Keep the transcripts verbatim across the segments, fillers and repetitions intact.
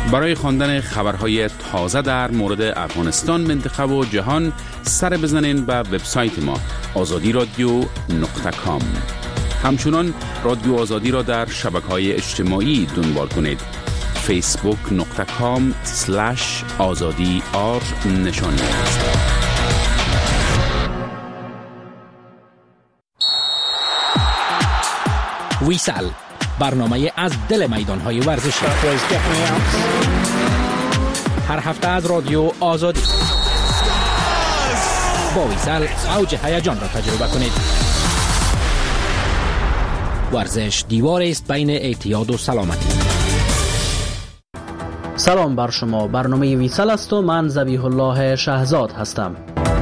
برای خواندن خبرهای تازه در مورد افغانستان، منطقه و جهان سر بزنین به وبسایت ما آزادی رادیو نقطه کام. همچنان رادیو آزادی را در شبکه‌های اجتماعی دنبال کنید. فیسبوک نقطه کام سلش آزادی آر نشانی است. ویسال، برنامه از دل میدان‌های ورزشی. هر هفته از رادیو آزادی. با ویسال اوج هیجان را تجربه کنید. ورزش دیواری است بین اعتیاد و سلامتی. سلام بر شما، برنامه ویسال است و من ذبیح الله شهزاد هستم.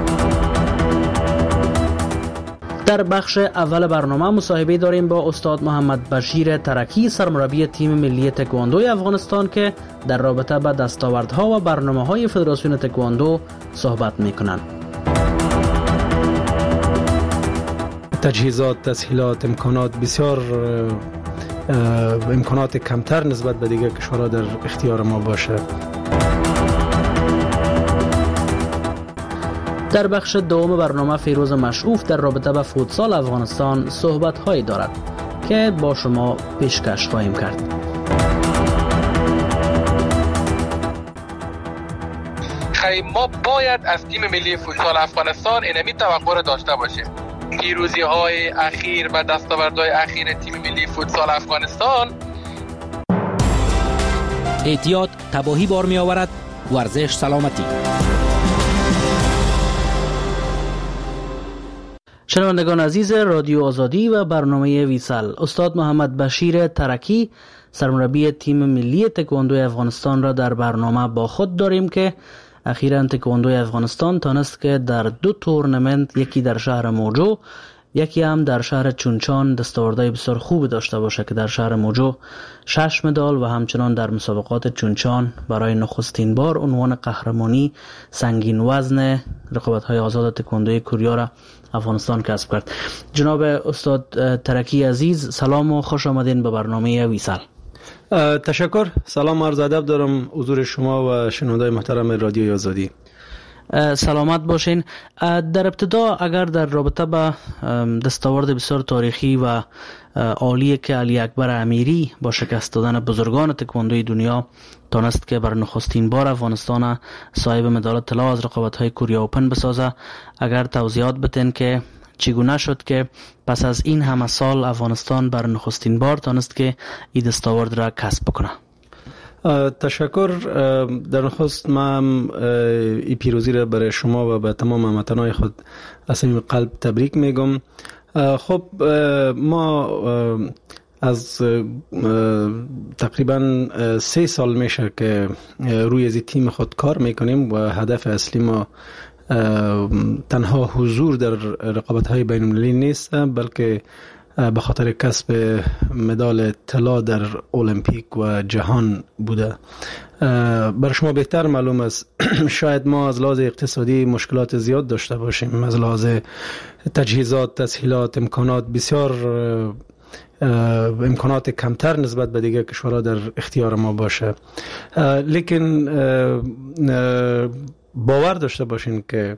در بخش اول برنامه مصاحبه داریم با استاد محمد بشیر ترکی، سرمربی تیم ملی تکواندو افغانستان که در رابطه با دستاوردها و برنامه‌های فدراسیون تکواندو صحبت می‌کنند. تجهیزات، تسهیلات، امکانات بسیار امکانات کمتر نسبت به دیگر کشورها در اختیار ما باشه. در بخش دوم برنامه فیروز مشعوف در رابطه با فوتسال افغانستان صحبت هایی دارد که با شما پیشکش خواهیم کرد. خیلی ما باید از تیم ملی فوتسال افغانستان اینمی توقع را داشته باشیم. پیروزی های اخیر و دستاوردهای اخیر تیم ملی فوتسال افغانستان. اعتیاد تباهی بار می آورد، ورزش سلامتی. شنوندگان عزیز رادیو آزادی و برنامه ویسال، استاد محمد بشیر ترکی، سرمربی تیم ملی تکواندو افغانستان را در برنامه با خود داریم که اخیراً تکواندو افغانستان تانست که در دو تورنمنت، یکی در شهر موجو یکی هم در شهر چونچان، دستاوردهای بسیار خوب داشته باشه که در شهر موجو شش مدال و همچنان در مسابقات چونچان برای نخستین بار عنوان قهرمانی سنگین وزن رقابت‌های آزاد تکواندوی کوریا را افغانستان کسب کرد. جناب استاد ترکی عزیز، سلام و خوش آمدین به برنامه ویسال. تشکر. سلام عرض ادب دارم حضور شما و شنوندگان محترم رادیوی آزادی. سلامت باشین. در ابتدا اگر در رابطه با دستاورد بسیار تاریخی و عالی که علی اکبر امیری با شکست دادن بزرگان تکواندوی دنیا تانست که بر نخستین بار افغانستان صاحب مدال طلا از رقابت‌های کوریا اوپن بسازه، اگر توضیحات بدین که چگونه شد که پس از این همه سال افغانستان بر نخستین بار تانست که این دستاورد را کسب بکنه؟ تشکر. در نخست من این پیروزی را برای شما و به تمام هموطنان خود از صمیم قلب تبریک میگم. خب ما از تقریبا سه سال میشه که روی از تیم خود کار میکنیم و هدف اصلی ما تنها حضور در رقابت‌های بین‌المللی نیست، بلکه به خاطر کسب مدال طلا در المپیک و جهان بوده. برای شما بهتر معلوم است شاید ما از لحاظ اقتصادی مشکلات زیاد داشته باشیم، از لحاظ تجهیزات، تسهیلات، امکانات بسیار امکانات کمتر نسبت به دیگر کشورها در اختیار ما باشه، لیکن باور داشته باشین که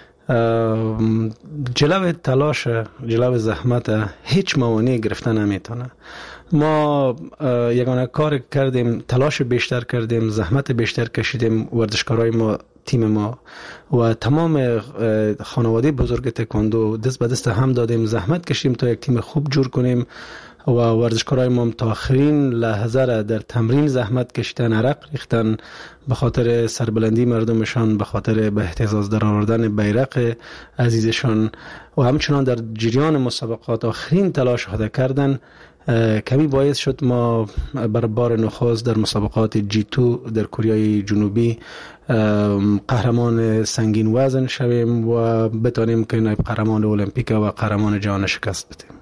جلو تلاش، جلو زحمت هیچ موانعی گرفته نمیتونه. ما یگانه کار کردیم، تلاش بیشتر کردیم، زحمت بیشتر کشیدیم، ورزشکارای ما، تیم ما و تمام خانواده بزرگ تکواندو دست به دست هم دادیم، زحمت کشیدیم تا یک تیم خوب جور کنیم و ورزشکارای ما تا آخرین لحظه را در تمرین زحمت کشیدن، عرق ریختن به خاطر سربلندی مردمشان، به خاطر به اهتزاز در آوردن بیرق عزیزشان و همچنان در جریان مسابقات آخرین تلاش خود کردن. کمی باعث شد ما بر بار نخست در مسابقات جی تو در کوریای جنوبی قهرمان سنگین وزن شویم و بتانیم که نایب قهرمان المپیک و قهرمان جهان شکست بدیم.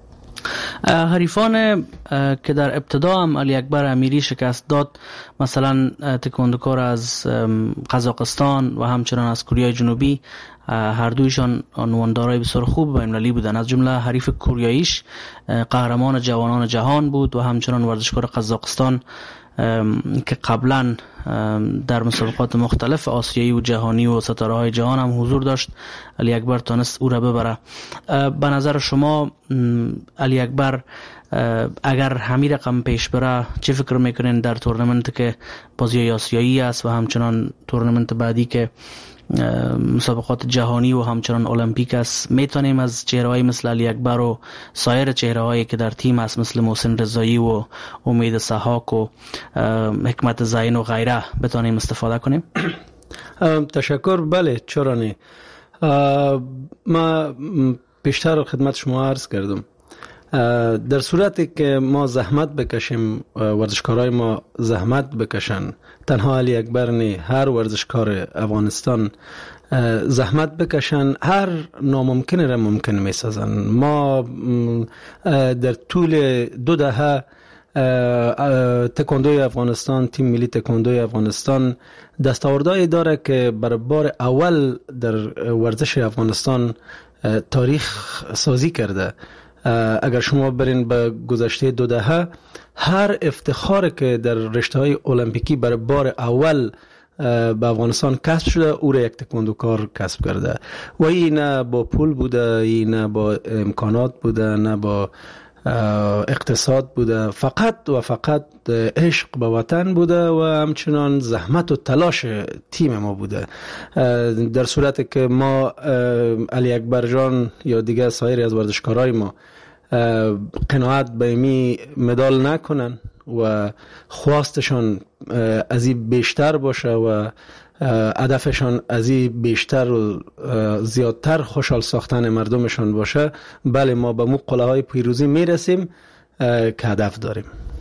حریفان که در ابتدا هم علی اکبر امیری شکست داد، مثلا تکواندوکار از قزاقستان و همچنان از کوریای جنوبی، هر دویشان عنواندارای بسیار خوب بین‌المللی بودن. از جمله حریف کوریاییش قهرمان جوانان جهان بود و همچنان ورزشکار قزاقستان که قبلا در مسابقات مختلف آسیایی و جهانی و ستاره های جهان هم حضور داشت، علی اکبر تانست او را ببره. به نظر شما علی اکبر اگر همین رقم پیش بره چه فکر میکنین در تورنمنت که بازی آسیایی است و همچنان تورنمنت بعدی که مسابقات جهانی و همچنان المپیک است، میتونیم از چهره‌های مثل علی اکبر و سایر چهره‌هایی که در تیم است مثل محسن رضایی و امید سحاق و حکمت زین و غیره بتونیم استفاده کنیم؟ تشکر. بله، چرا نه. ما پیشتر خدمت شما عرض کردم در صورتی که ما زحمت بکشیم، ورزشکارای ما زحمت بکشن، تنها علی اکبر نه، هر ورزشکار افغانستان زحمت بکشن، هر ناممکن را ممکن میسازن. ما در طول دو دهه تکواندوی افغانستان، تیم ملی تکواندوی افغانستان دستاوردهایی داره که برای بار اول در ورزش افغانستان تاریخ سازی کرده. اگر شما برین به گذشته دو دهه، هر افتخار که در رشته‌های المپیکی برای بار اول به افغانستان کسب شده او را یک تکواندوکار کسب کرده و این نه با پول بوده، این نه با امکانات بوده، نه با اقتصاد بوده، فقط و فقط عشق به وطن بوده و همچنان زحمت و تلاش تیم ما بوده. در صورتی که ما علی اکبر جان یا دیگه سایر از ورزشکارای ما قناعت به می مدال نکنن و خواستشان از این بیشتر باشه و هدفشان از این بیشتر و زیادتر خوشحال ساختن مردمشان باشه، بله ما به مو قله های پیروزی میرسیم که هدف داریم.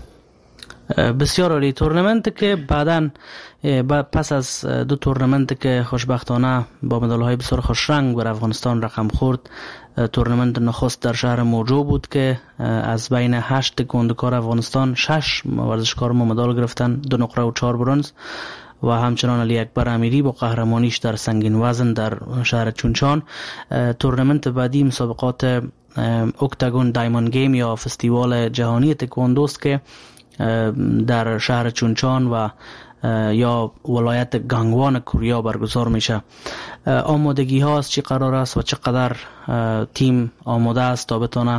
بسیار عالی. تورنمنت که بعداً پس از دو تورنمنت که خوشبختانه با مدال‌های بسیار خوش رنگ بر افغانستان رقم خورد، تورنمنت نخست در شهر موجو بود که از بین هشت تکواندوکار افغانستان شش ورزشکار ما مدال گرفتن، دو نقره و چهار برنز، و همچنان علی اکبر امیری با قهرمانیش در سنگین وزن در شهر چونچان. تورنمنت بعدی مسابقات اکتاگون دایموند گیم یا فستیوال جهانی تکواندوست که در شهر چونچان و یا ولایت گانگوان کوریا برگزار میشه. آمادگی ها از چی قرار است و چقدر تیم آماده است تا بتونه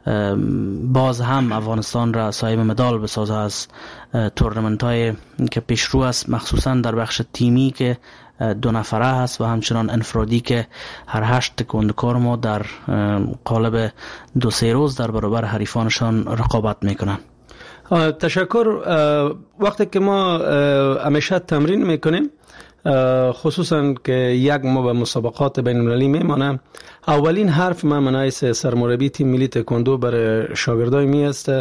باز هم افغانستان را صاحب مدال بسازه از تورنمنت های که پیشرو است، مخصوصا در بخش تیمی که دو نفره هست و همچنان انفرادی که هر هشت تکواندوکار ما در قالب دو سه روز در برابر حریفانشان رقابت میکنن. تشکر. وقتی که ما همیشه تمرین میکنیم، خصوصا که یک ما به مسابقات بین المللی میمانه، اولین حرف ما منایس سرمربی تیم ملی تکواندو برای شاگردای می است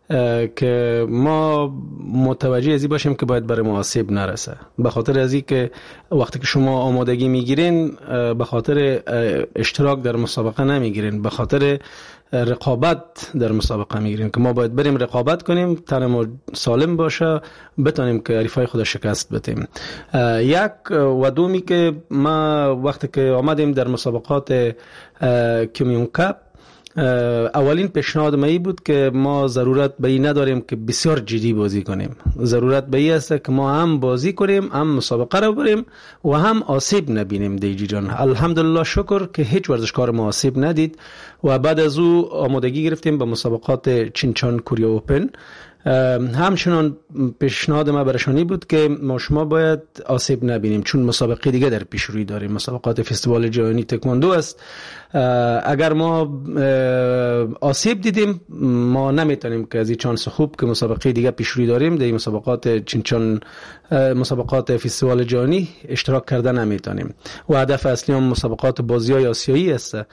که ما متوجه ازی باشیم که باید برای ما آسیب نرسه. به خاطر ازی که وقتی که شما آمادگی میگیرین به خاطر اشتراک در مسابقه نمیگیرین، به خاطر رقابت در مسابقه میگیریم که ما باید بریم رقابت کنیم، تن ما سالم باشه، بتونیم که حریفای خود شکست بدیم. یک و دومی که ما وقتی که آمدیم در مسابقات کمیون کپ، اولین پیشنهاد ما ای بود که ما ضرورت به این نداریم که بسیار جدی بازی کنیم، ضرورت به این است که ما هم بازی کنیم، هم مسابقه رو بریم و هم آسیب نبینیم. دیجی جان الحمدلله شکر که هیچ ورزشکار ما آسیب ندید و بعد از او آمادگی گرفتیم به مسابقات چینچان کوریا اوپن. همچنان پیشنهاد ما برشانی بود که ما شما باید آسیب نبینیم چون مسابقه دیگه در پیش روی داریم، مسابقات فستیوال جهانی تکواندو است. اگر ما آسیب دیدیم ما نمیتونیم که از این چانس خوب که مسابقه دیگه پیش روی داریم در مسابقات چینچان، مسابقات فستیوال جهانی اشتراک کردن نمیتونیم و هدف اصلی هم مسابقات بازی‌های آسیایی است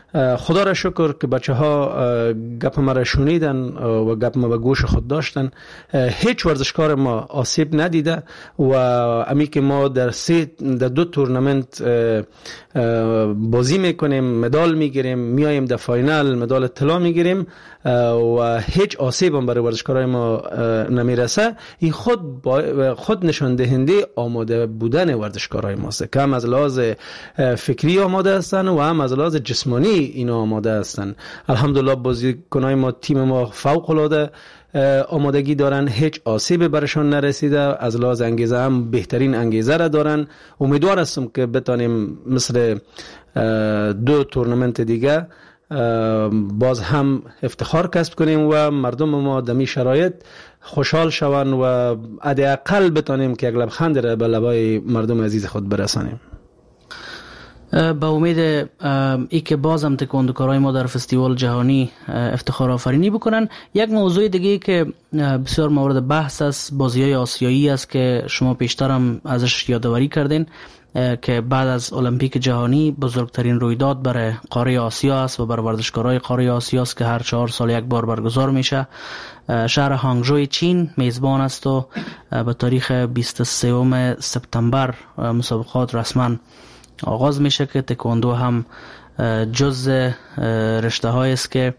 خدا را شکر که بچه ها گپ ما را شنیدن و گپ ما به گوش خود داشتن. هیچ ورزشکار ما آسیب ندیده و امی که ما در سه در دو تورنمنت بازی میکنیم، مدال میگیریم، میایم در فاینال مدال طلا میگیریم و هیچ آسیب هم برای ورزشکارای ما نمیرسه. این خود خود نشان دهنده آماده بودن ورزشکارای ماست که هم از لحاظ فکری آماده هستن و هم از لحاظ جسمانی اینا آماده هستن. الحمدلله بازیکنای ما، تیم ما فوق العاده آمادگی دارن، هیچ آسیب برشان نرسیده، از لحاظ انگیزه هم بهترین انگیزه را دارن. امیدوار هستم که بتانیم مثل دو تورنمنت دیگه باز هم افتخار کسب کنیم و مردم ما دمی شرایط خوشحال شوند و حداقل بتانیم که یک لبخند را به لبای مردم عزیز خود برسانیم. با امید ای که باز هم تکواندوکارای ما در فستیوال جهانی افتخار آفرینی بکنن. یک موضوع دیگه که بسیار مورد بحث است بازی‌های آسیایی است که شما پیشتر هم ازش یادآوری کردین که بعد از المپیک جهانی بزرگترین رویداد برای قاره آسیا است و برای ورزشکارای قاره آسیا است که هر چهار سال یک بار برگزار میشه. شهر هانگژو چین میزبان است و به تاریخ بیست و سوم سپتامبر مسابقات رسما آغاز میشه که تکواندو هم جز رشته هایی است که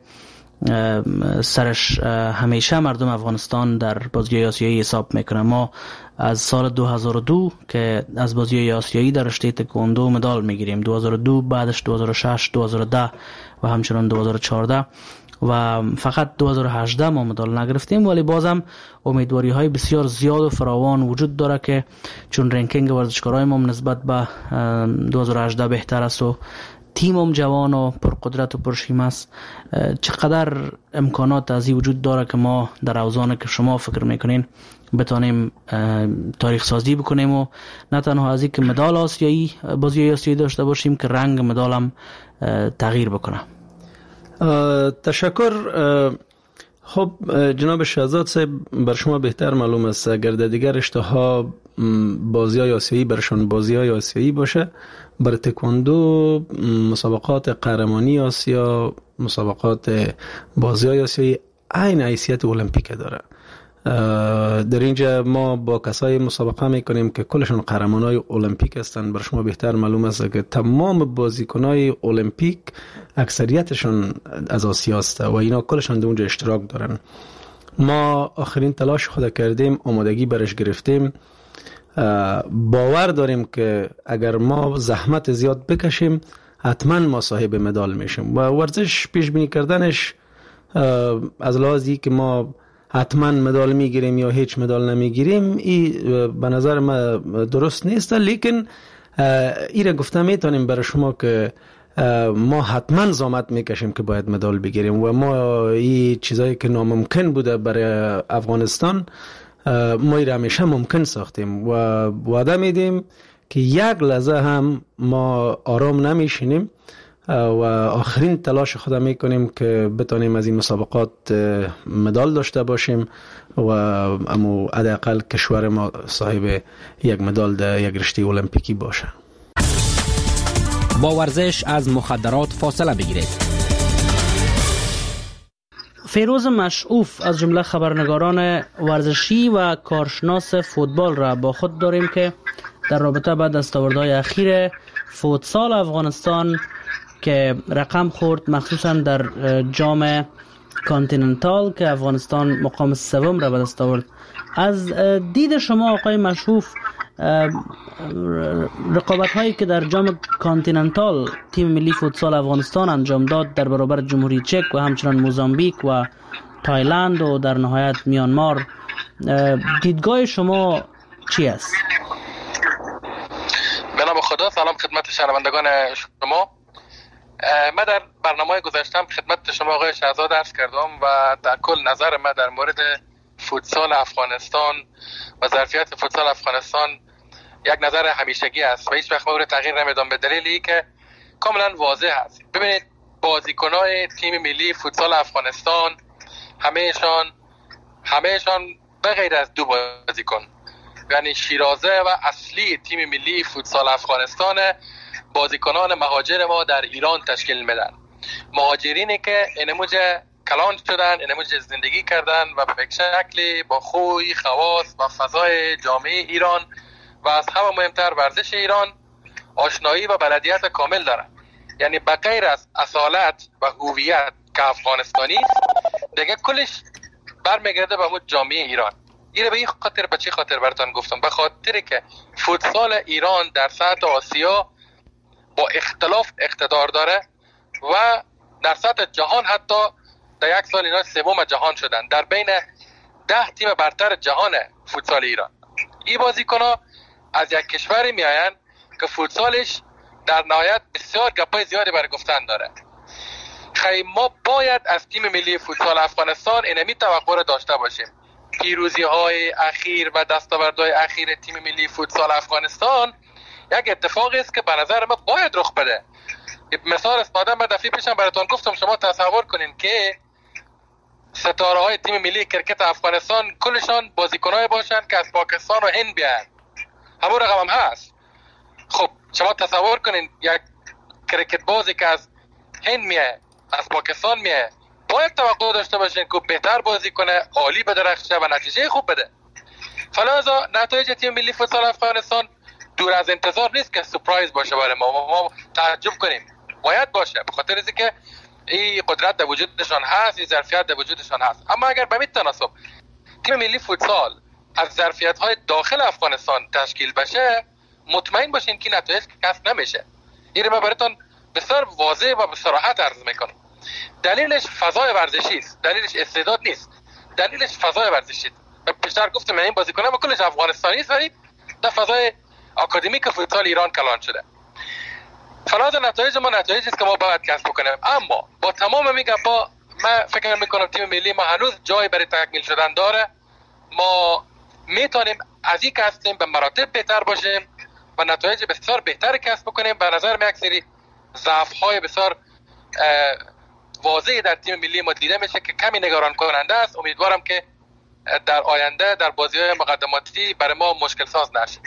سرش همیشه مردم افغانستان در بازی‌های آسیایی حساب میکنه. ما از سال دو هزار و دو که از بازی‌های آسیایی در رشته تکواندو مدال میگیریم، دو هزار و دو، بعدش دو هزار و شش، دو هزار و ده و همچنان دو هزار و چهارده و فقط دو هزار و هجده ما مدال نگرفتیم، ولی بازم امیدواری های بسیار زیاد و فراوان وجود داره که چون رنکینگ ورزشکارای ما نسبت به دو هزار و هجده بهتر است و تیمم جوان و پرقدرت و پرشیمه است، چقدر امکانات از این وجود داره که ما در اوزانی که شما فکر میکنین بتانیم تاریخ سازی بکنیم و نه تنها از این که مدال آسیایی بازی آسیایی داشته باشیم که رنگ مدال هم تغییر بکنه. تشکر. خب جناب شهزاد صاحب، بر شما بهتر معلوم است اگر در دیگر رشته ها بازی های آسیایی برشان بازی های آسیایی باشه، بر تکواندو مسابقات قهرمانی آسیا، مسابقات بازی های آسیایی عین حیثیت المپیک داره. در اینجا ما با کسای مسابقه میکنیم که کلشون قهرمانای المپیک هستن. بر شما بهتر معلوم است که تمام بازیکنای المپیک اکثریتشون از آسیا است و اینا کلشون در اونجا اشتراک دارن. ما آخرین تلاش خود کردیم، آمادگی برش گرفتیم. باور داریم که اگر ما زحمت زیاد بکشیم حتما ما صاحب مدال میشیم و ورزش پیش بینی کردنش از لحاظی که ما حتما مدال میگیریم یا هیچ مدال نمیگیریم این به نظر ما درست نیست، لیکن این را گفته میتونیم برای شما که ما حتما زحمت میکشیم که باید مدال بگیریم و ما این چیزایی که ناممکن بوده برای افغانستان ما این را همیشه ممکن ساختیم و وعده میدیم که یک لحظه هم ما آرام نمیشینیم و آخرین تلاش خود میکنیم که بتونیم از این مسابقات مدال داشته باشیم و امو حداقل کشور ما صاحب یک مدال در یک رشته المپیکی باشه. با ورزش از مخدرات فاصله بگیرید. فیروز مشعوف از جمله خبرنگاران ورزشی و کارشناس فوتبال را با خود داریم که در رابطه با دستاوردهای اخیر فوتسال افغانستان که رقم خورد مخصوصا در جام کانتیننتال که افغانستان مقام سوم را به دست آورد، از دید شما آقای مشعوف رقابت هایی که در جام کانتیننتال تیم ملی فوتسال افغانستان انجام داد در برابر جمهوری چک و همچنان موزامبیک و تایلند و در نهایت میانمار، دیدگاه شما چی است؟ به نام خدا، سلام خدمت شنوندگان شما. من در برنامه گذاشتم خدمت شما آقای شهزاد عرض کردم و در کل نظر من در مورد فوتسال افغانستان و ظرفیت فوتسال افغانستان یک نظر همیشگی است و هیچ وقت مورد تغییر نمیدم، به دلیلی که کاملا واضح است. ببینید بازیکنای تیم ملی فوتسال افغانستان همهشان همهشان به غیر از دو بازیکن، یعنی شیرازه و اصلی تیم ملی فوتسال افغانستان، بازیکنان مهاجر ما در ایران تشکیل میدن. مهاجرینی که اینموجه کلان شدن، اینموجه زندگی کردن و به شکلی با خوی خواص و فضای جامعه ایران و از همه مهمتر ورزش ایران آشنایی و بلدیت کامل دارن. یعنی به غیر از اصالت و هویت که افغانستانی دیگه کلش برمیگرده به اون جامعه ایران. اینه به این خاطر، به چه خاطر براتون گفتم؟ به خاطر که فوتسال ایران در سطح آسیا با اختلاف اقتدار داره و در سطح جهان حتی در یک سال اینا سوم جهان شدن، در بین ده تیم برتر جهان فوتسال ایران. این بازیکن‌ها از یک کشوری میآیند که فوتسالش در نهایت بسیار گپای زیادی برای گفتن داره. خیلی ما باید از تیم ملی فوتسال افغانستان اینمی توقع را داشته باشیم. پیروزی های اخیر و دستاوردهای اخیر تیم ملی فوتسال افغانستان یک اتفاقی است که به نظر من باید رخ بده. مثال استفاده من دفعه پیشم براتون گفتم، شما تصور کنین که ستاره های تیم ملی کرکت افغانستان کلشان بازیکنای باشن که از پاکستان و هند بیان، همون رقم هم هست. خب شما تصور کنین یک کرکت بازی که از هند میه، از پاکستان میه، باید توقع داشته باشین که بهتر بازی کنه، عالی بدرخشه و نتیجه خوب بده. فلذا نتایج تیم ملی فوتسال افغانستان دور از انتظار نیست که سورپرایز باشه برای ما، ما تعجب کنیم. باید باشه به خاطر اینکه این قدرت در وجودشان هست، این ظرفیت در وجودشان هست. اما اگر به همین تناسب تیم ملی فوتسال از ظرفیت‌های داخل افغانستان تشکیل بشه، مطمئن باشین که نتایج کسب نمیشه. این رو من براتون بسیار واضح و به صراحت عرض میکنم. دلیلش فضای ورزشی است، دلیلش استعداد نیست، دلیلش فضای ورزشی است. من پیشتر گفتم این بازیکنان کلش افغانستانی است ولی در فضای آکادمیک فوتسال ایران کلان شده. فراز نتایج ما نتایجی است که ما باید کسب کنیم. اما با تمام میگم با من فکر میکنم تیم ملی ما هنوز جای برای تکمیل شدن داره. ما میتونیم از این که هستیم به مراتب بهتر باشیم و نتایج بسیار بهتر کسب بکنیم. به نظر من یک سری ضعف‌های بسیار واضحی در تیم ملی ما دیده میشه که کمی نگران کننده است. امیدوارم که در آینده در بازی‌های مقدماتی برای ما مشکل ساز نشه.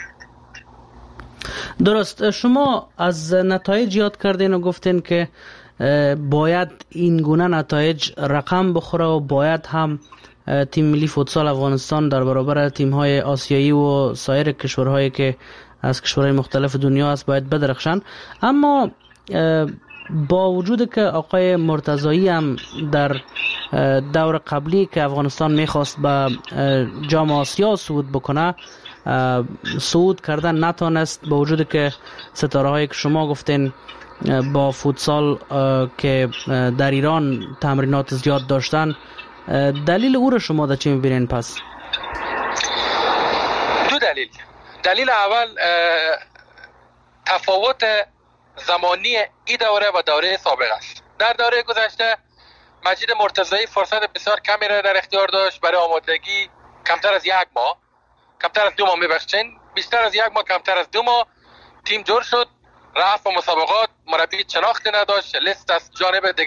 درست، شما از نتایج یاد کردین و گفتین که باید این گونه نتایج رقم بخوره و باید هم تیم ملی فوتسال افغانستان در برابر تیم‌های آسیایی و سایر کشورهایی که از کشورهای مختلف دنیا است باید بدرخشن. اما با وجود که آقای مرتضایی هم در دور قبلی که افغانستان میخواست به جام آسیا صعود بکنه صعود کردن نتونست، با وجود که ستاره هایی که شما گفتین با فوتسال که در ایران تمرینات زیاد داشتن، دلیل او رو شما در چی میبینین؟ پس دو دلیل. دلیل اول تفاوت زمانی این دوره و دوره سابق است. در دوره گذشته مجید مرتضایی فرصت بسیار کمی را در اختیار داشت برای آمادگی، کمتر از یک ماه کمتر از دو ماه میبخشین بیشتر از یک ماه کمتر از دو ماه تیم جور شد، رفت به مسابقات، مربی شناختی نداشت، لیست از جانب دیگه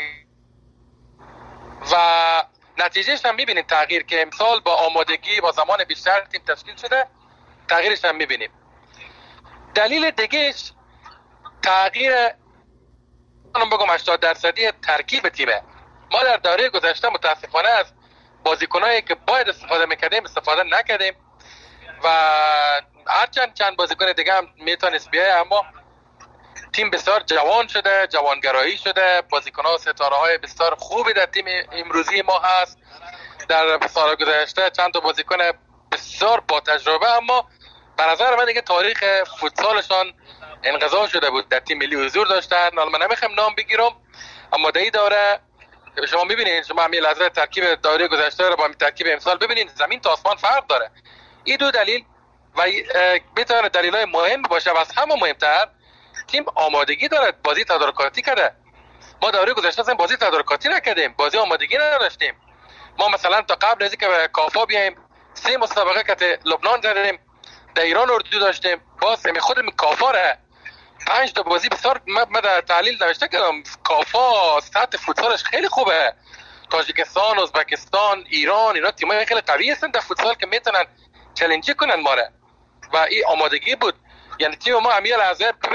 و نتیجهش هم میبینید تغییر که امسال با آمادگی با زمان بیشتر تیم تشکیل شده، تغییرش هم میبینیم. دلیل دیگهش تغییر من بگم هشتاد درصدی ترکیب تیمه. ما در دوره گذشته متاسفانه از بازیکنایی که باید استفاده میکردیم استفاده نکردیم و هرچند چند بازیکن دیگه هم میتونست بیایه، اما تیم بسیار جوان شده، جوانگرایی شده، بازیکن‌ها ستاره های بسیار خوبی در تیم امروزی ما هست. در سال گذشته چند تا بازیکن بسیار با تجربه، اما به نظر من دیگه تاریخ فوتسالشان انقضا شده بود، در تیم ملی حضور داشتن. حالا من نمیخوام نام بگیرم، اما در این دوره شما میبینید، شما همین لحظه ترکیب دوره گذشته رو با ترکیب امسال ببینید، زمین تا آسمان فرق داره. این دو دلیل و بتونه دلایل مهم باشه و از همه مهمتر تیم آمادگی داره، بازی تدارکاتی کرده. ما دوره گذشته اصلا بازی تدارکاتی نکردیم، بازی آمادگی نداشتیم. ما مثلا تا قبل از اینکه به کافا بیایم سه مسابقه که لبنان زدیم، در ایران اردو داشتیم، باز می خود می کافا ره پنج تا بازی بسیار. من در تحلیل نوشته کردم کافا سطح فوتسالش خیلی خوبه، تاجیکستان، ازبکستان، ایران، اینا تیمای خیلی قوی هستن در فوتسال که میتونن چالنجی کنن ما را و این آمادگی بود. یعنی تیم ما همین لحظه ببینید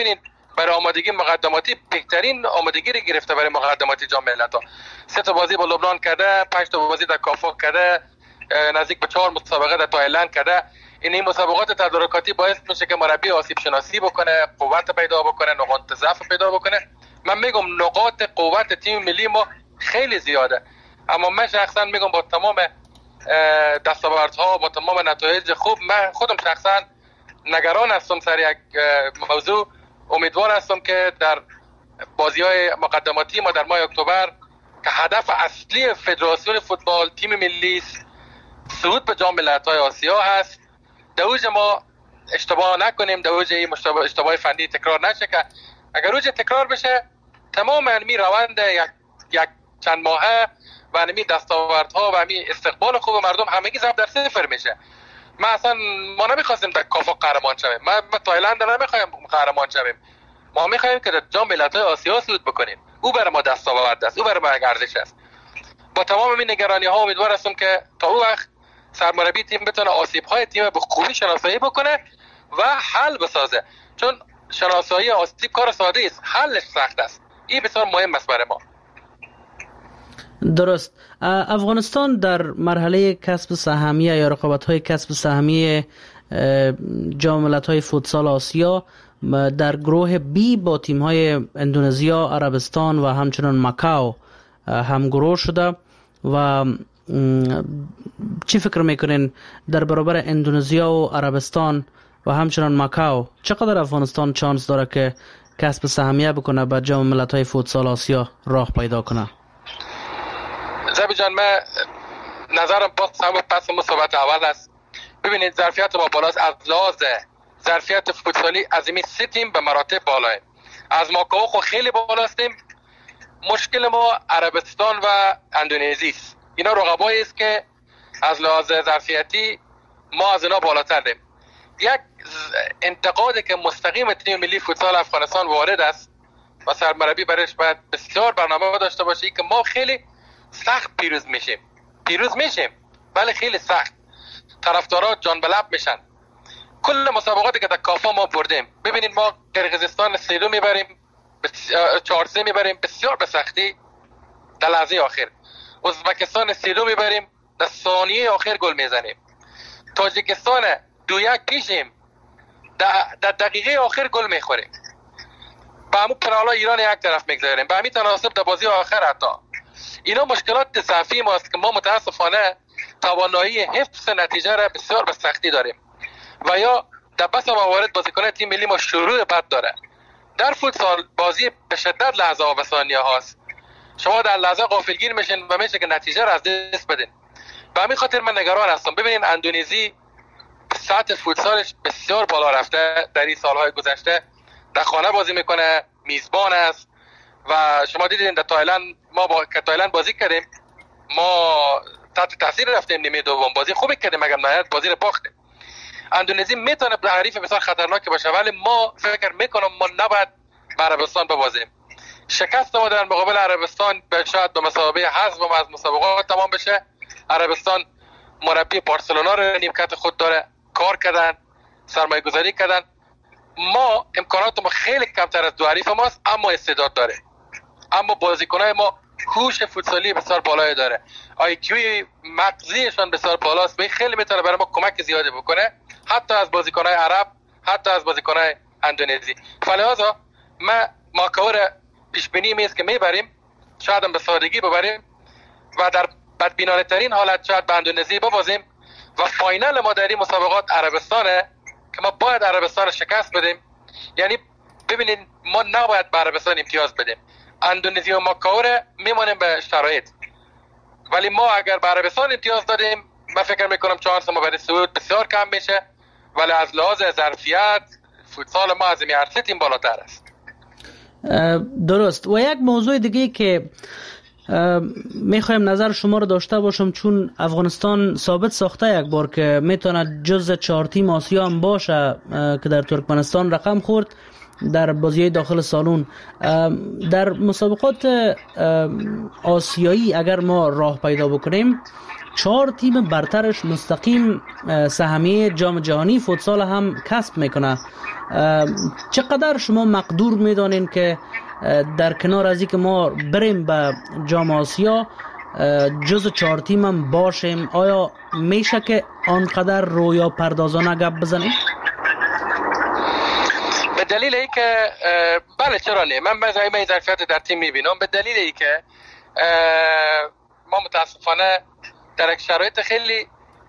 برای آمادگی مقدماتی بهترین آمادگی رو گرفته برای مقدماتی جام ملت‌ها. سه تا بازی با لبنان کرده، پنج تا بازی در کافا کرده، نزدیک به چهار مسابقه در تایلند کرده. این این مسابقات تدارکاتی باعث میشه که مربی آسیب شناسی بکنه، قوت پیدا بکنه، نقاط ضعف پیدا بکنه. من میگم نقاط قوت تیم ملی ما خیلی زیاده، اما من شخصا میگم با تمام دستاوردها، با تمام نتایج خوب، من خودم شخصا نگران هستم سر یک موضوع. امیدوار هستم که در بازی‌های مقدماتی ما در ماه اکتبر که هدف اصلی فدراسیون فوتبال تیم ملی صعود به جام ملت‌های آسیا هست، دوج ما اشتباه نکنیم، دوج این اشتباه فنی تکرار نشه که اگر روز تکرار بشه تمام انمی روند یک, یک چند ماهه و انمی دستاوردها و انمی استقبال خوب مردم همگی ضرب در صفر میشه. ما اصلا ما نمیخواستیم در کافا قهرمان شویم، ما, ما تایلند نمیخوایم قهرمان شویم، ما میخوایم که در جام ملت‌های آسیا صعود بکنیم. او برای ما دستاورد است، او برای ما یک ارزش است. با تمام این نگرانی ها امیدوار هستم که تا اون وقت سرمربی تیم بتونه آسیب های تیم به خوبی شناسایی بکنه و حل بسازه، چون شناسایی آسیب کار ساده است، حلش سخت است. این بسیار مهم است برای ما. درست. افغانستان در مرحله کسب سهمیه یا رقابت‌های کسب سهمیه جام ملت‌های فوتسال آسیا در گروه بی با تیم‌های اندونزیا، عربستان و همچنان ماکاو همگروه شده. و چی فکر میکنین در برابر اندونزیا و عربستان و همچنان ماکاو چقدر افغانستان چانس داره که کسب سهمیه بکنه به جام ملت‌های فوتسال آسیا راه پیدا کنه؟ زبی جان، من نظرم باز هم پس مسابقات اول است. ببینید ظرفیت ما بالاست، از لحاظ ظرفیت فوتسالی از این سه تیم به مراتب بالاه. از ماکاو خو خیلی بالاستیم. مشکل ما عربستان و اندونزی است. اینا رقبایی است که از لحاظ ظرفیتی ما از اینا بالاتریم. یک انتقادی که مستقیم تیم ملی فوتسال افغانستان وارد است و سرمربی برایش باید بسیار برنامه داشته باشه که ما خیلی سخت پیروز میشیم. پیروز میشیم ولی خیلی سخت. طرفدارا جان به لب میشن. کل مسابقاتی که در کافا ما بردیم، ببینید ما قرقیزستان سه دو میبریم، چهار سه میبریم بسیار به سختی در لحظه آخر. ازبکستان سه دو میبریم، در ثانیه آخر گل میزنیم. تاجیکستان دو یک پیشیم، در دقیقه آخر گل میخوریم. با همون پنالا ایران یک طرف میگذاریم، با همین تناسب در بازی آخر حتی. اینا مشکلات ضعفی ماست که ما متاسفانه توانایی حفظ نتیجه را بسیار به سختی داریم و یا در بس موارد بازیکن تیم ملی ما شروع بد داره. در فوتسال بازی به شدت لحظه و ثانیه هاست. شما در لحظه غافلگیر میشین و میشه که نتیجه را از دست بدین. به همین خاطر من نگران هستم. ببینین اندونزی سطح فوتسالش بسیار بالا رفته در این سالهای گذشته. در خانه بازی میکنه، میزبان است و شما دیدین در تایلند ما با که تایلند بازی کردیم، ما تحت تاثیر رفتیم نیمه دوم، بازی خوبی کردیم مگر نهایت بازی رو باختیم. اندونزی میتونه حریف بسیار خطرناک باشه ولی ما فکر میکنم ما نباید با عربستان ببازیم. شکست ما در مقابل عربستان به شاید به مسابقه حذف ما از مسابقات تمام بشه. عربستان مربی بارسلونا رو نیمکت خود داره، کار کردن، سرمایه گذاری کردن. ما امکانات ما خیلی کمتر از دو حریف ماست اما استعداد داره، اما بازیکنای ما هوش فوتسالی بسیار بالایی داره، آی کیو مغزیشون بسیار بالاست و خیلی میتونه برای ما کمک زیادی بکنه، حتی از بازیکنای عرب، حتی از بازیکنای اندونزی. فلذا ما ماکاو را پیش بینی میست که میبریم، شاید هم به سادگی ببریم و در بدبینانه ترین حالت شاید به اندونزی ببازیم و فاینال ما در این مسابقات عربستانه که ما باید عربستان رو شکست بدیم. یعنی ببینید ما نباید به عربستان امتیاز بدیم. اندونزی و ماکاو رو میمانیم به شرایط، ولی ما اگر به عربستان امتیاز دادیم من فکر میکنم چانس ما برای صعود بسیار کم میشه، ولی از لحاظ ظرفیت فوتسال ما از این هر سه تیم بالاتر است. درست. و یک موضوع دیگه که میخوایم نظر شما رو داشته باشم، چون افغانستان ثابت ساخته یک بار که میتونه جز چهار تیم آسیا هم باشه که در ترکمنستان رقم خورد در بازی داخل سالن. در مسابقات آسیایی اگر ما راه پیدا بکنیم، چهار تیم برترش مستقیم سهمیه جام جهانی فوتسال هم کسب میکنه. چقدر شما مقدور میدانین که در کنار از اینکه ما بریم به جام آسیا جز چهار تیم هم باشیم، آیا میشه که آنقدر رویا پردازانه گپ بزنیم؟ به دلیل ای که بله چرا نه، من بعضی این ظرفیت در تیم میبینم. به دلیل ای که ما متاسفانه در یک شرایط خیلی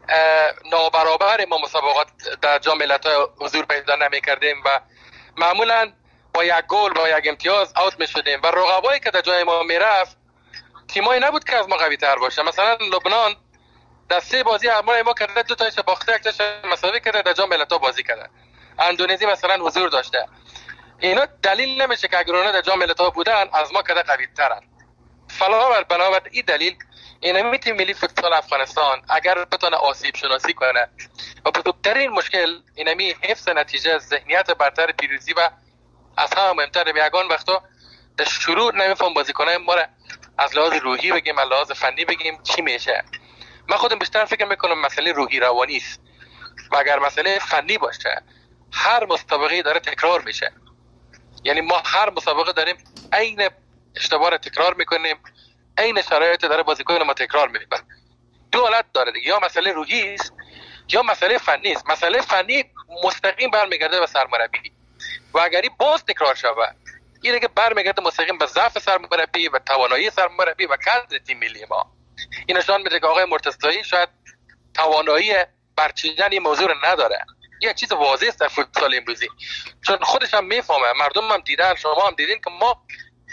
نابرابر ما مسابقات در جام ملت‌ها حضور پیدا نمی‌کردیم و معمولاً با یک گل با یک امتیاز اوت می‌شدیم و رقبایی که در جای ما میرفت تیمایی نبود که از ما قوی‌تر باشه. مثلا لبنان در سه بازی ما ما کرده، دو تاش باخته، یک تاش مساوی کرده، در جام ملت‌ها بازی کرده. اندونزی مثلا حضور داشته. اینا دلیل نمیشه که اگر اونا در جام ملت‌ها بودن از ما کده قوی‌ترن. فلاور بنابر این دلیل این تیم ملی فوتبال افغانستان اگر بتونه آسیب شناسی کنه و بزرگترین مشکل اینمی حفظ نتیجه، ذهنیت برتر، پیروزی و از همه مهمتر یگان وقتا در شروع نمیفهم بازیکنای ما را از لحاظ روحی بگیم، از لحاظ فنی بگیم چی میشه. من خودم بیشتر فکر میکنم مسئله روحی روانی است و اگر مسئله فنی باشه هر مسابقه داره تکرار میشه. یعنی ما هر مسابقه داریم عین اشتباه رو تکرار میکنیم، این شرایط داره بازیکن ما تکرار میکنه. دو حالت داره دیگه، یا مسئله روحی است یا مسئله فنی است. مسئله فنی مستقیم برمیگرده به سرمربی و اگری باز تکرار شود این دیگه برمیگرده مستقیم به ضعف سرمربی و توانایی سرمربی و کادر تیم ملی ما. این نشان میده که آقای مرتضایی شاید توانایی برچیدن این موضوع نداره. یه چیز واضحه است در فوتبال امروزی، چون خودش هم میفهمه، مردم هم دیدن، شما هم دیدین که ما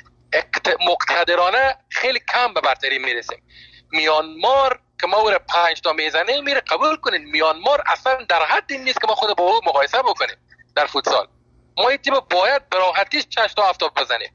مقتدرانه خیلی کم به برتری میرسیم. میانمار که ما او را پنج تا میزنه میره قبول کنین، میانمار اصلا در حد این نیست که ما خود با او مقایسه بکنیم در فوتسال. ما این تیم باید به راحتیش شش تا هفت تا بزنیم،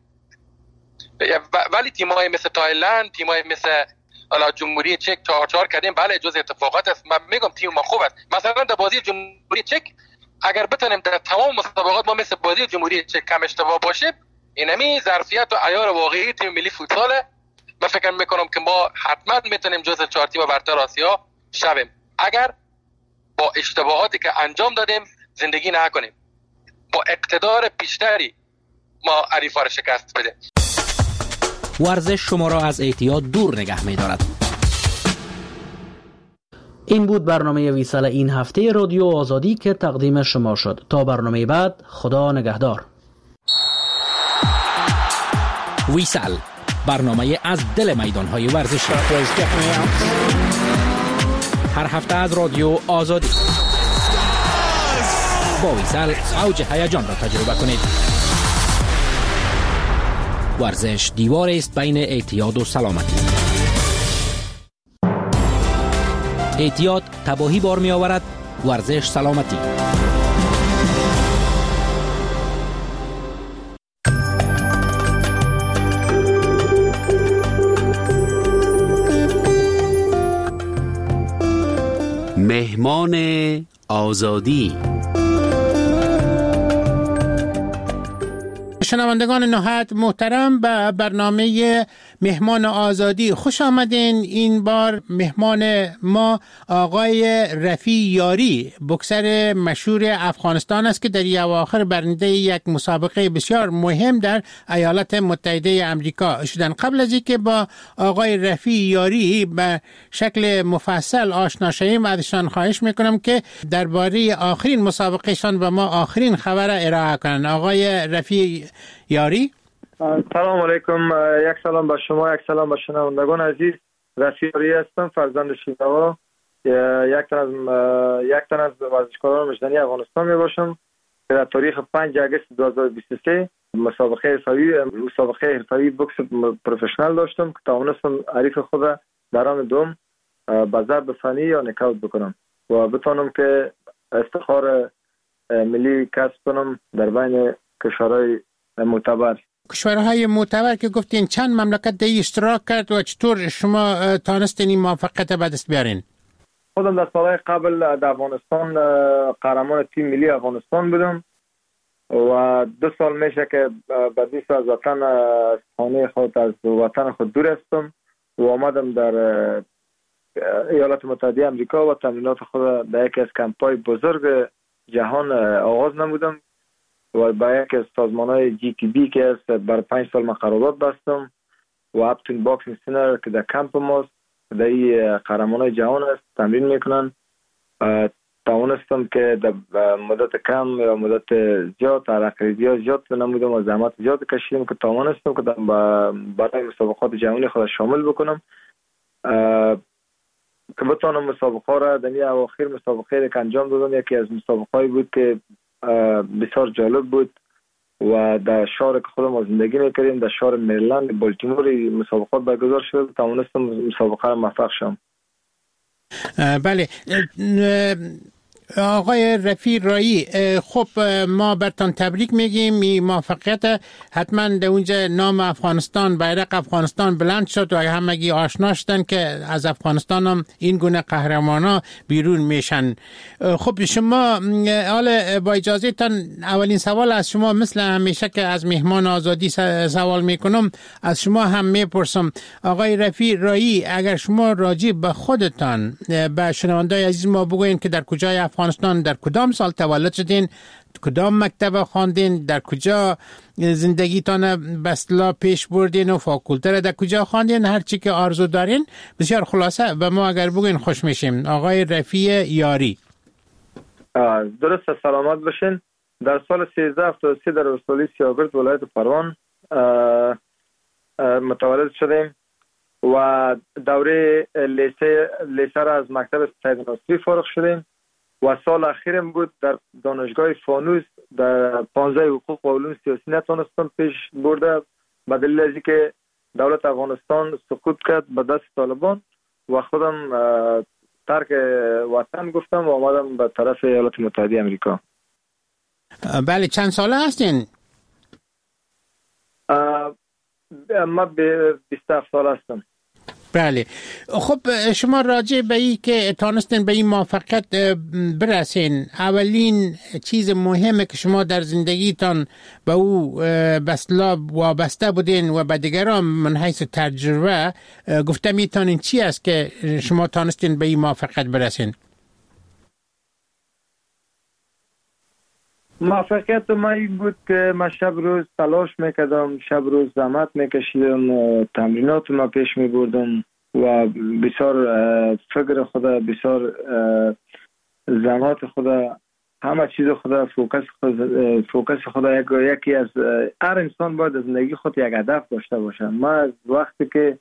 ولی تیم‌های مثل تایلند، تیم‌های مثل حالا جمهوری چک چهار چهار کردیم، بله جز اتفاقات است. من میگم تیم ما خوب است. مثلا در بازی جمهوری چک اگر بتونیم در تمام مسابقات ما مثل بازی جمهوری چک کم اشتباه باشه، اینمی ظرفیت و عیار واقعی تیم ملی فوتساله. من فکر میکنم که ما حتما میتونیم جزو چهار تیم برتر آسیا شویم اگر با اشتباهاتی که انجام دادیم زندگی نکنیم، با اقتدار بیشتری ما حریفا را شکست بده. ورزش شما را از اعتیاد دور نگه می‌دارد. این بود برنامه ویسال این هفته رادیو آزادی که تقدیم شما شد. تا برنامه بعد، خدا نگهدار. ویسال، برنامه از دل میدان‌های ورزشی. هر هفته از رادیو آزادی. با ویسال اوج هیجان را تجربه کنید. ورزش دیوار است بین اعتیاد و سلامتی. اعتیاد تباهی بار می آورد، ورزش سلامتی. مهمان آزادی. شنوندگان نهایت محترم، به برنامه مهمان آزادی خوش آمدین. این بار مهمان ما آقای رفیع یاری، بوکسر مشهور افغانستان است که در اواخر برنده یک مسابقه بسیار مهم در ایالات متحده آمریکا شدن. قبل از اینکه با آقای رفیع یاری به شکل مفصل آشنا شویم، ازشان خواهش میکنم که درباره آخرین مسابقه شان به ما آخرین خبر ارائه کنند. آقای رفیع یاری، سلام علیکم. یک سلام به شما، یک سلام به شنوندگان عزیز. رفیع یاری هستم، فرزند شینوا، یک تن از یک تن از ورزشکاران مجدنی افغانستان می باشم که در تاریخ پنج آگوست دو هزار و بیست و سه مسابقه حرفه‌ای مسابقه حرفه‌ای بوکس پروفشنال داشتم که توانستم حریف خود در راند دوم به ضرب فنی یا نکاوت بکنم و بتونم که افتخار ملی کسب کنم در بین کشورهای معتبر. کشورهای معتبر که گفتین چند مملکت در اشتراک کرد و چطور شما تانستین این موفقیت به دست بیارین؟ خودم در سالهای قبل در افغانستان قهرمان تیم ملی افغانستان بودم و دو سال میشه که بدیس از وطن خانه خود از وطن خود دور هستم و آمدم در ایالات متحده امریکا و تمرینات خود در یکی از کمپ‌های بزرگ جهان آغاز نمودم و با یکی از سازمان‌های جی تی بی که است بر پنج سال من قرارداد بستم و اپتون باکسینگ سینر که در کمپ ماست در این قهرمانای جهان است تمرین میکنن. توانستم که در مدت کم یا مدت زیاد ترقی زیاد نمودم و زحمت زیاد کشیدم که توانستم که برای مسابقات جهانی خود شامل بکنم که بتونم مسابقه را در این اواخر مسابقه که انجام دادم. یکی از مسابقه‌ای بود که بسیار جالب بود و در شهر که خودم زندگی میکردیم در شهر مریلند بالتیمور مسابقات برگزار شد. توانستم مسابقه را موفق شدم. بله آقای رفیع رایی، خب ما برتان تبریک میگیم. این موفقیت حتما در اونجا نام افغانستان، بیرق افغانستان بلند شد و همگی آشنا شدن که از افغانستان هم این گونه قهرمانا بیرون میشن. خب شما حالا با اجازه تان اولین سوال از شما مثل همیشه که از مهمان آزادی سوال میکنم از شما هم میپرسم. آقای رفیع رایی، اگر شما راجع به خودتان به شنوندای عزیز ما بگوین که در کجای افغانستان در کدام سال تولد شدین، کدام مکتب خواندین، در کجا زندگیتان به اصطلاح پیش بردین و فاکولته را در کجا خواندین، هر چی که آرزو دارین بسیار خلاصه به ما اگر بگین خوش میشیم. آقای رفیع یاری. درست، سلامت باشین. در سال سیزده هفتاد و سه در ولسوالی سیاگرد ولایت پروان متولد شدیم و دوره لیسه لیسه را از مکتب سید ناصری فارغ شدیم و سال اخیرم بود در دانشگاه فانوس در پانزده حقوق و علوم سیاسی نتونستم پیش برده به دلیل از اینکه دولت افغانستان سقوط کرد به دست طالبان و خودم ترک وطن گفتم و آمدم به طرف ایالات متحده امریکا. بله، چند ساله هستین؟ ما به بیست و هفت سال هستم. بله. خب شما راجع به این که تانستین به این موفقیت برسین، اولین چیز مهمه که شما در زندگیتان به او بسلا وابسته بودین و به دیگران من حیث تجربه گفته میتونین چی است که شما تانستین به این موفقیت برسین؟ موفقیت ما این بود که من شب روز تلاش میکردم، شب روز زحمت میکشیدم و تمرینات ما پیش میبردم و بسیار فکر خدا، بسیار زحمات خدا، همه چیز خدا، فوکس خدا، فوکس خدا. یک یکی از هر انسان باید از زندگی خود یک هدف داشته باشه. ما از وقتی که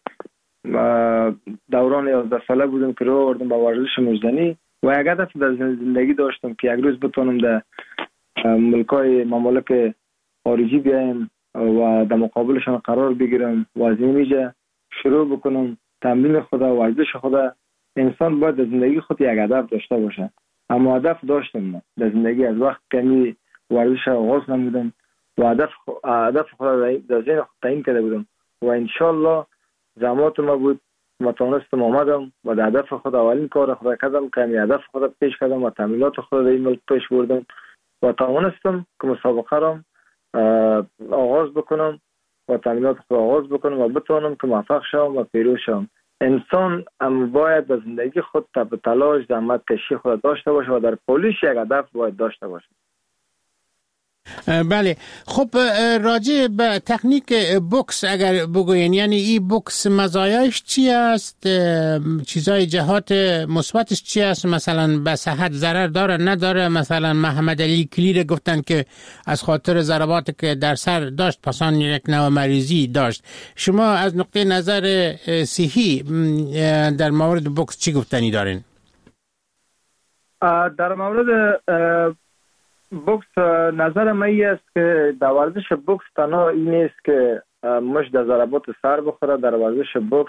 دوران یازده ساله بودم که رو آوردم به ورزش مجدنی و یک هدف در زندگی داشتم که یک روز بتونم در ملکای ممالک خارجی بیایم و در مقابلشان قرار بگیرم و از اینجا شروع بکنم تمرین خدا، ورزش خدا. انسان باید در زندگی خود یک هدف داشته باشه. اما هدف داشتم من در زندگی از وقت کمی ورزش آغاز نمودم و هدف هدف خدا در ذهن خود تعیین کرده بودم و انشالله زحمات ما بود متونستم آمدم و در هدف خود اولین کار خدا کردم که می هدف خدا پیش کردم و تمرینات خدا در این ملک پیش بردم و توانستم که مسابقه را آغاز بکنم و تمرینات خود آغاز بکنم و بتوانم که موفق شوم و پیروز شوم. انسان هم باید در زندگی خود تب تلاش زحمت کشی خود داشته باشه و در پولیش یک هدف باید داشته باشه. بله. خب راجع به تکنیک بوکس اگر بگوین، یعنی این بوکس مزایاش چی است؟ چیزای جهات مثبتش چی است؟ مثلا به صحت ضرر داره نداره؟ مثلا محمد علی کلیر گفتن که از خاطر ضربات که در سر داشت پسان یک نوع مریضی داشت. شما از نقطه نظر صحی در مورد بوکس چی گفتنی دارین؟ در مورد بوکس نظر من است که در ورزش بوکس تنها این نیست که مش در ضربات سر بخوره. در ورزش بوکس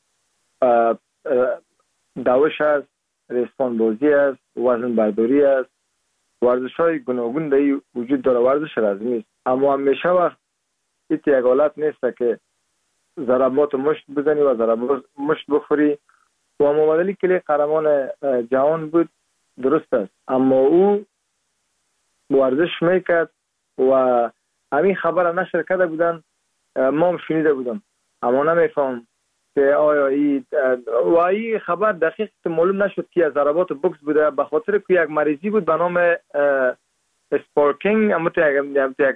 دوش است، ریسمان بازی است، وزن برداری است، ورزش های گوناگون در وجود داره. ورزش رزمی است اما همیشه وقت ایت یک حالت نیست که ضربات مشت بزنی و ضربات مشت بخوری. و محمد علی کلی قهرمان جهان بود، درست است، اما او ورزش میکرد و همین خبر نشر کرده بودن، ما هم شنیده بودم اما نمیفهم که آیا این و این خبر دقیق معلوم نشد که از ضربات بوکس بوده، به خاطر که یک مریضی بود به نام اسپارکینگ، اما یک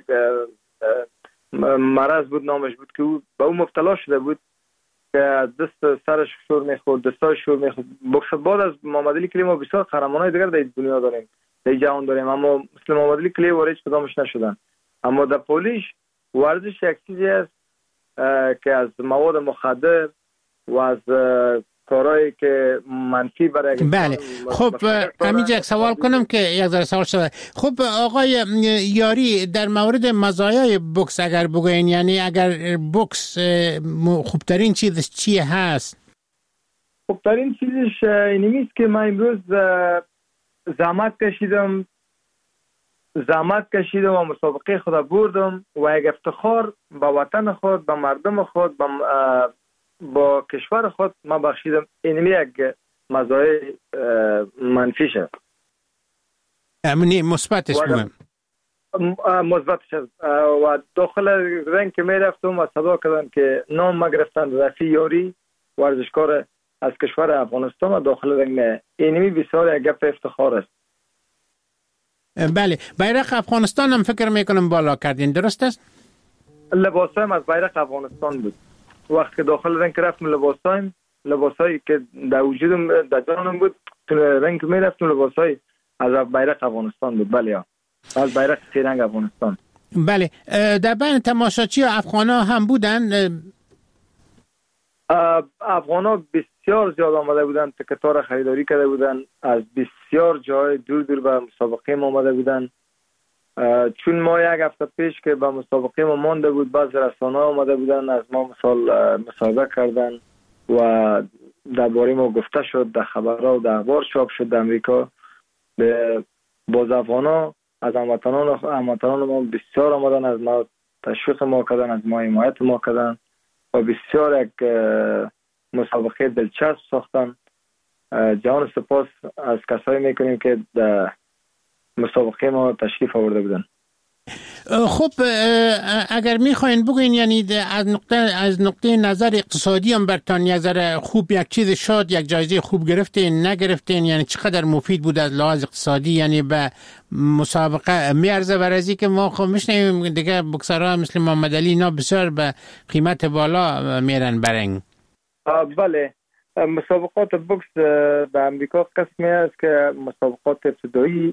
مرض بود نامش بود که او به او مبتلا شده بود که دست سرش شور میخورد، دستاش شور میخورد. بوکس بعد از محمد علی کلی ما بسیار قهرمانای دیگر در دنیا داریم، در جهان داریم، اما مثل محمد علی کلی وارد کدامش نشدن. اما در پولیش ورزش یک چیزی است که از مواد مخدر و از کارهایی که منفی برای بله. خب همینجا یک سوال کنم که یک ذره سوال شده. خب آقای یاری، در مورد مزایای بوکس اگر بگوین، یعنی اگر بوکس خوبترین چیزش چی هست؟ خوبترین چیزش اینمی است که من امروز زحمت کشیدم زحمت کشیدم و مسابقه خود بردم و یک افتخار به وطن خود، به مردم خود، به با کشور خود ما بخشیدم. اینمی یک مزایای منفیش است. امنی مثبتش بگم مثبتش است. و داخل رنگ که می رفتم و صدا کردن که نام ما گرفتن رفیع یاری، ورزشکار از کشور افغانستان، و داخل رنگ می اینمی بسیار یک گپ افتخار است. بله. بیرق افغانستان هم فکر میکنم بالا کردین، درست است؟ لباسایم از بیرق افغانستان بود. وقتی که داخل رنگ رفتم لباسایم لباسایی که در وجودم در جانم بود، تو رنگ می رفتم لباسای از بیرق افغانستان بود. بله، از بیرق تیرنگ افغانستان. بله. در بین تماشاچی افغانا هم بودن؟ افغانا بسیار زیاد آمده بودن، تکتار خریداری کرده بودن، از بسیار جای دور دور به مسابقه ما آمده بودن. چون ما یک هفته پیش که به مسابقه ما مانده بود، بعض رسانه آمده بودن از ما مثال مصاحبه کردن و درباره ما گفته شد، در خبرها و در اخبار چاپ شد در امریکا. باز افغانا از هموطنان هموطنان ما بسیار آمدن، از ما تشویق ما کردن، از ما حمایت ما کردن و بسیار یک مسابقه دلچسب ساختن. جهان سپاس از کسایی میکنیم که در مسابقه ما تشریف آورده بودن. خب اگر میخواین بگوین، یعنی از نقطه از نقطه نظر اقتصادی هم برتان یک ذره خوب یک چیز شد، یک جایزه خوب گرفتین نگرفتین، یعنی چقدر مفید بود از لحاظ اقتصادی، یعنی به مسابقه میارزه؟ برای که ما خب میشنیم دیگه بوکسرها مثل محمد علی اینا بسیار به قیمت بالا میرن برنگ. بله، مسابقات بوکس در امریکا قسمی است که مسابقات ابتدایی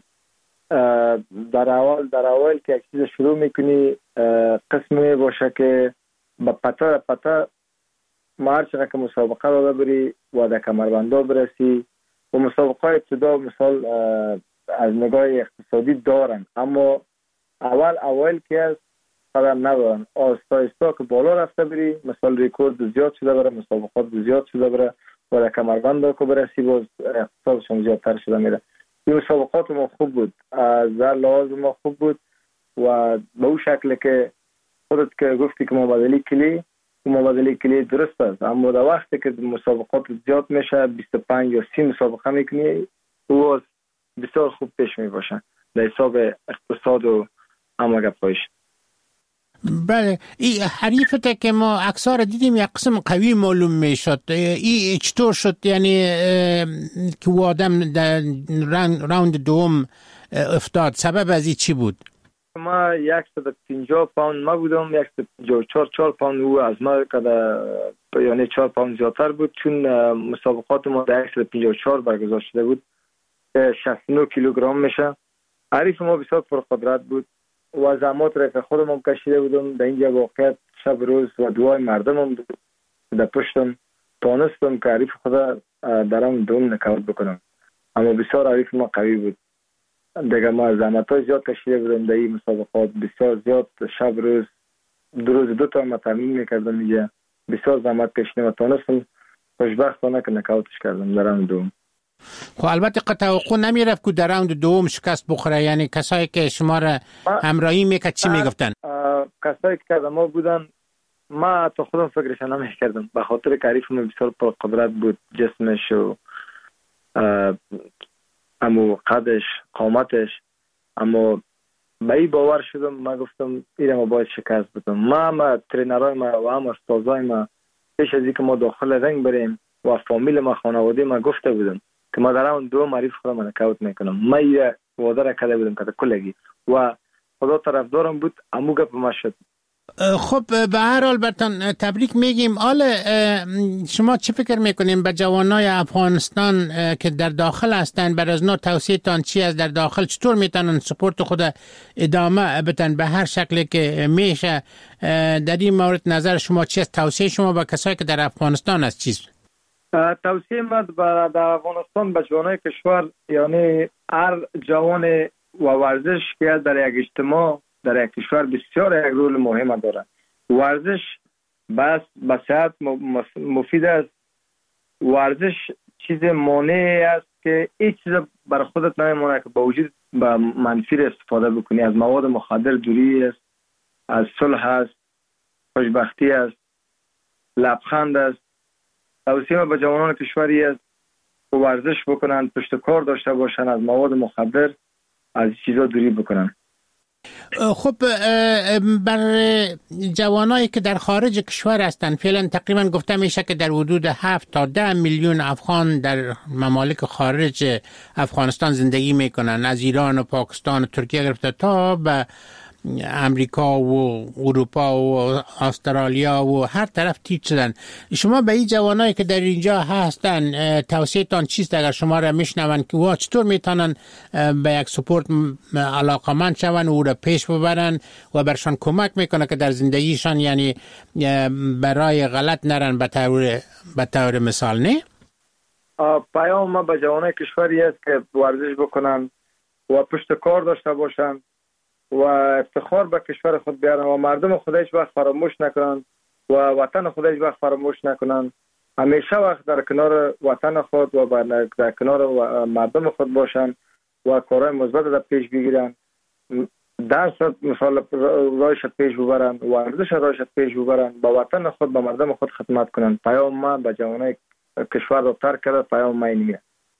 در اول در اول که یک چیز شروع میکنی قسمی باشه که با پتا پتا ما هر چقدر که مسابقه را ببری و در کمربندا برسی و مسابقه ابتدا مثال از نگاه اقتصادی دارن، اما اول اول که از قدم ندارن، آستا آستا که بالا رفته بری، مثال ریکورد زیاد شده بره، مسابقات زیاد شده بره و در کمربندا که برسی باز اقتصادشون زیادتر شده میره. این مسابقات ما خوب بود، از لحاظ ما خوب بود و به اون شکل که خودت که گفتی که محمد علی کلی محمد علی کلی درست است، اما در وقتی که مسابقات زیاد میشه بیست و پنج یا سی مسابقه میکنی او بسیار خوب پیش میباشه در حساب اقتصاد و همه گپایش. بله، این حریفته که ما اکثر دیدیم یک قسم قوی معلوم میشد، این چطور شد؟ یعنی که او آدم در راوند دوم افتاد، سبب از این چی بود؟ ما صد و پنجاه پوند ما بودم، صد و پنجاه و چهار چهار پوند او از ما که یعنی چهار پوند زیادتر بود، چون مسابقات ما در صد و پنجاه و چهار برگزار شده بود، شصت و نه کیلوگرم میشه. حریف ما بسیار پرقدرت بود و زحمات را که خودم کشیده بودم در اینجا واقعیت شب روز و دعای مردم هم در پشتم تانستم که حریف خدا درم دوم نکاوت بکنم، اما بسیار حریف ما قوی بود دیگه. ما زحمت های زیاد کشیده بودم در این مسابقات، بسیار زیاد شب روز دو روز دو تا ما تمرین میکردم اینجا، بسیار زحمت کشیدم و تانستم خوشبختانه که نکاوتش کردم درم دوم. خب البته توقع نمیرفت که در راوند دوم شکست بخوره، یعنی کسایی که شما را همراهی میکرد چی میگفتن؟ کسایی که ما بودن ما تو خودم فکرش نمیکردم، به خاطر که حریف من بسیار پرقدرت بود، جسمش و امو قدش قامتش، اما به این باور شدم. ما گفتم ایره ما باید شکست بدم. ما ما ترینرای ما و هم استادای ما پیش از اینکه ما داخل رنگ بریم و فامیل ما خانواده ما گفته بودم که ما در اون دو معریف خودم نکاوت میکنم. ما ایره وعده را کرده بودم که کلگی و خدا طرفدارم بود. امو گپ ما شد. خب به هر حال برتان تبریک میگیم. حالا شما چه فکر میکنیم به جوانای افغانستان که در داخل هستند؟ بر از نوع توصیه تان چی است در داخل؟ چطور میتونن سپورت خود ادامه بدن به هر شکلی که میشه؟ در این مورد نظر شما چی است؟ توصیه شما به کسایی که در افغانستان است چیست؟ توصیه من در افغانستان به جوانای کشور، یعنی هر جوان و ورزش که در یک اجتماع در یک کشور بسیار یک رول مهم دارد. ورزش بس به صحت مفید است. ورزش چیز مانع است که هیچ چیز برای خودت نمیمونه که با وجود به منفی استفاده بکنی. از مواد مخدر دوری است، از صلح است، خوشبختی است، لبخند است. توصیه به جوانان کشوری است که ورزش بکنن، پشت کار داشته باشن، از مواد مخدر از چیزا دوری بکنن. خب بر جوانایی که در خارج کشور هستند فعلا تقریبا گفته میشه که در حدود هفت تا ده میلیون افغان در ممالک خارج افغانستان زندگی میکنن، از ایران و پاکستان و ترکیه گرفته تا به امریکا و اروپا و استرالیا و هر طرف تیپ شدن. شما به این جوانایی که در اینجا هستن توصیه تان چیست اگر شما را میشنون که وا چطور میتونن به یک سپورت علاقمند شون و او را پیش ببرن و برشان کمک میکنه که در زندگیشان یعنی برای غلط نرن به طور به طور مثال؟ نه پیام ما به جوانای کشوری است که ورزش بکنن و پشت کار داشته باشن و افتخار به کشور خود بیارن و مردم خود هیچ وقت فراموش نکنن و وطن خود هیچ وقت فراموش نکنن. همیشه وقت در کنار وطن خود و در کنار مردم خود باشن و کارهای مثبت را پیش بگیرن. درس مثلا رایش پیش ببرن، ورزش رایش پیش ببرن، با وطن خود با مردم خود خدمت کنن. پیام ما به جوانای کشور رو ترک کرده. پیام ما اینه.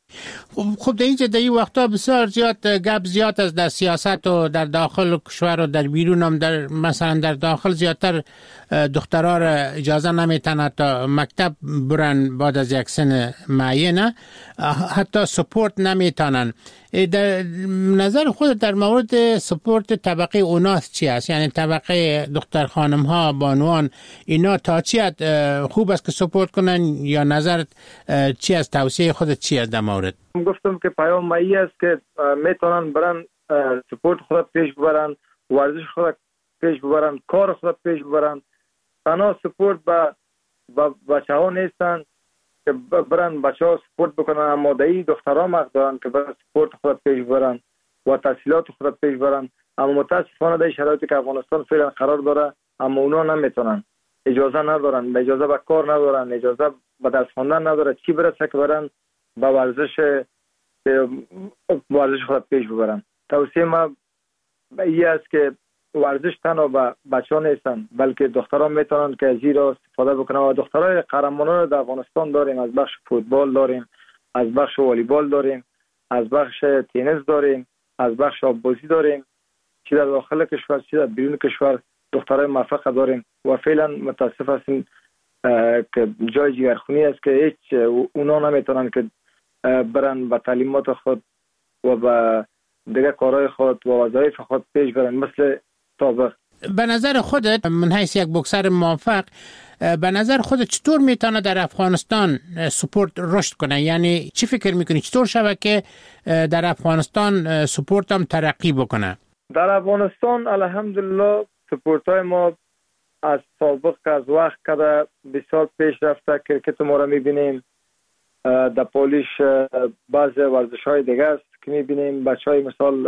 خب در اینجا در این وقتا بسیار زیاد گپ زیاد است در سیاست و در داخل کشور و در بیرون هم. در مثلا در داخل زیادتر دخترها را اجازه نمیتن تا مکتب برن بعد از یک سن معینه، حتی سپورت نمیتونن. در نظر خود در مورد سپورت طبقه اوناس چی است؟ یعنی طبقه دختر خانم ها، بانوان، اینا تا چی خوب است که سپورت کنن یا نظرت چی است؟ توصیه خودت چی است در مورد؟ گفتم که پیام مایی است که میتونن برن سپورت خود پیش ببرن، ورزش خود پیش ببرن، کار خود پیش ببرن. تنها سپورت با بچه ها نیستن که برن بچه ها سپورت بکنن، اما دایی دخترها مقد دارن که برن سپورت خود پیش ببرن و تحصیلات خود پیش ببرن. اما متاسفانه در شرایطی که افغانستان فعلا قرار داره اما اونا نمیتونن، اجازه ندارن، اجازه به کار ندارن، اجازه به درس خواندن نداره، چی برسه که برن با ورزش ورزش خود پیش ببرن. توصیه ما این است که ورزش تنها با بچه ها نیستن بلکه دخترها میتونن که از این را استفاده بکنن و دخترای قهرمانان رو در افغانستان داریم. از بخش فوتبال داریم، از بخش والیبال داریم، از بخش تنیس داریم، از بخش آببازی داریم. چی در داخل کشور چی در بیرون کشور دخترای موفق داریم و فعلا متاسف هستیم که جای جگرخونی است که هیچ اونا نمیتونن که برن به تعلیمات خود و به دیگه کارهای خود و وظایف خود پیش برن مثل سابق. به نظر خودت من حیث یک بوکسر موفق، به نظر خودت چطور میتونه در افغانستان سپورت رشد کنه؟ یعنی چی فکر میکنی چطور شود که در افغانستان سپورت هم ترقی بکنه؟ در افغانستان الحمدلله سپورت های ما از سابق از وقت کده بسیار پیش رفته. کرکت ما را میبینیم، در پولیش بعض ورزش های دیگه است که میبینیم. بچه های مثال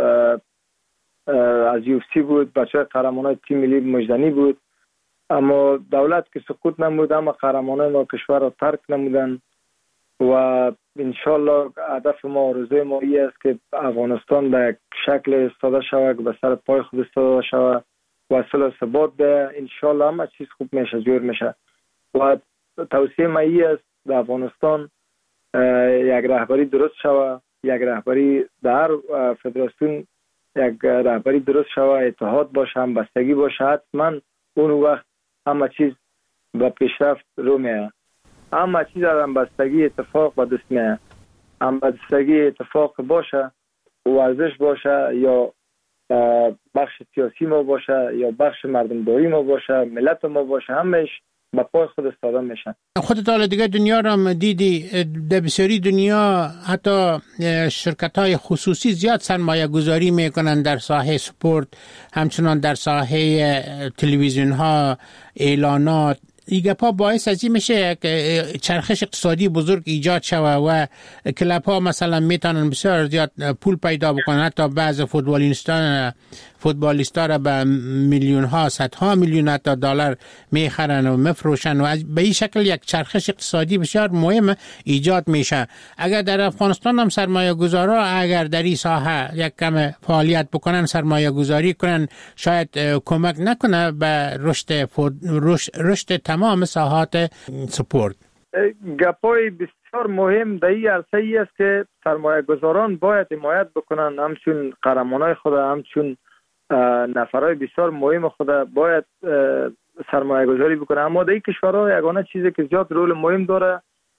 از یو اف سی بود، بچه های قهرمان های تیم ملی مجدنی بود. اما دولت که سکوت نمود اما قهرمانان ما کشور را ترک نمودن و انشالله هدف ما و آرزوی ما ای است که افغانستان به یک شکل استاده شود، به سر پای خود استاده شود و صلح و ثبات ده. انشالله همه چیز خوب میشه، جور میشه. و توصیه ما ای است در افغانستان یک رهبری درست شود، یک رهبری در فدراسیون یک رهبری درست شود، اتحاد باشه، همبستگی باشه، حتما اون وقت همه چیز به پیشرفت رو میه. همه چیز از همبستگی اتفاق به دست میه. همبستگی اتفاق باشه، ورزش باشه یا بخش سیاسی ما باشه یا بخش مردمداری ما باشه، ملت ما باشه، همش با پای خود استاده میشن. خودت حالا دیگه دنیا را دیدی، در بسیاری دنیا حتی شرکت های خصوصی زیاد سرمایه گذاری میکنن در ساحه سپورت، همچنان در ساحه تلویزیون ها، اعلانات. این گپا باعث از این میشه که چرخش اقتصادی بزرگ ایجاد شود و کلب ها مثلا میتونن بسیار زیاد پول پیدا بکنن، حتی بعض فوتبالیستان فوتبالیستا را به میلیون ها، صدها میلیون حتی دلار میخرن و میفروشن و به این شکل یک چرخش اقتصادی بسیار مهم ایجاد میشه. اگر در افغانستان هم سرمایه گذارا اگر در این ساحه یک کم فعالیت بکنن، سرمایه گذاری کنن، شاید کمک نکنه به رشد رشد, رشد تمام ساحات سپورت. گپای بسیار مهم در این عرصه ای است که سرمایه گذاران باید حمایت بکنن، همچون قهرمانای خود، همچون نفرای بسیار مهم خود باید سرمایه گذاری بکنن. اما در این کشورها یگانه چیزی که زیاد رول مهم داره،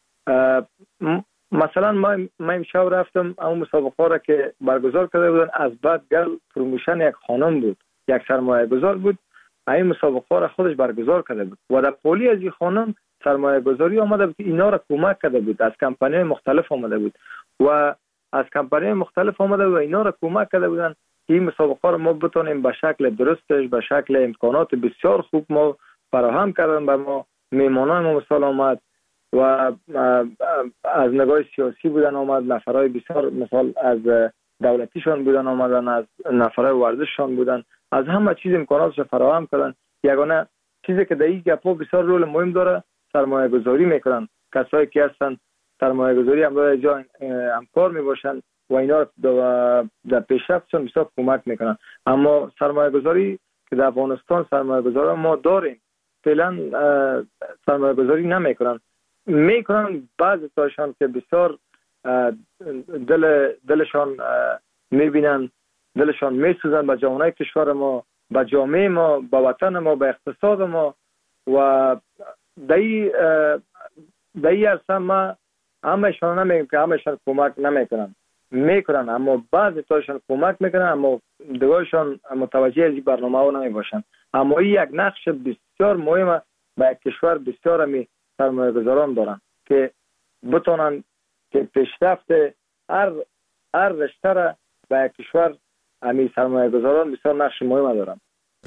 مثلا ما ما امشب رفتم اون مسابقه را که برگزار کرده بودن، از بعد گل پروموشن یک خانم بود، یک سرمایه گذار بود، این مسابقه را خودش برگزار کرده بود و در پولی از این خانم سرمایه گذاری آمده بود که اینا را کمک کرده بود، از کمپانی مختلف آمده بود و از کمپانی مختلف آمده و اینا را کمک کرده بودن که این مسابقه را ما بتونیم به شکل درستش، به شکل امکانات بسیار خوب ما فراهم کردن به ما. میمانای ما مثال آمد و از نگاه سیاسی بودن آمد، نفرای بسیار مثال از دولتیشان بودن آمدن، از نفرای ورزششان بودن، از همه چیز امکاناتش فراهم کردن. یگانه چیزی که در این گپا بسیار رول مهم داره سرمایه گذاری میکنن، کسایی که هستن سرمایه گذاری هم داره جا همکار میباشن و اینا در پیشرفتشون بسیار کمک میکنن. اما سرمایه گذاری که در افغانستان سرمایه گذاری ما داریم فعلا سرمایه گذاری نمیکنن، میکنن بعضی تاشان که بسیار دل دلشان میبینن، دلشان میسوزن به جامعه کشور ما، به جامعه ما، به وطن ما، به اقتصاد ما و دایی دایی اصلا ما همشان نمیگم که همشان کمک نمیکنن، میکنن، اما بعضی تاشان کمک میکنن اما دیگرشان متوجه از این برنامه ها نمیباشن. اما این یک نقش بسیار مهمه به یک کشور بسیار همی سرمایه گذاران دارن که بتونن که پیشرفت هر هر رشته را به یک کشور همی سرمایه گذاران بسیار نقش مهمه دارن.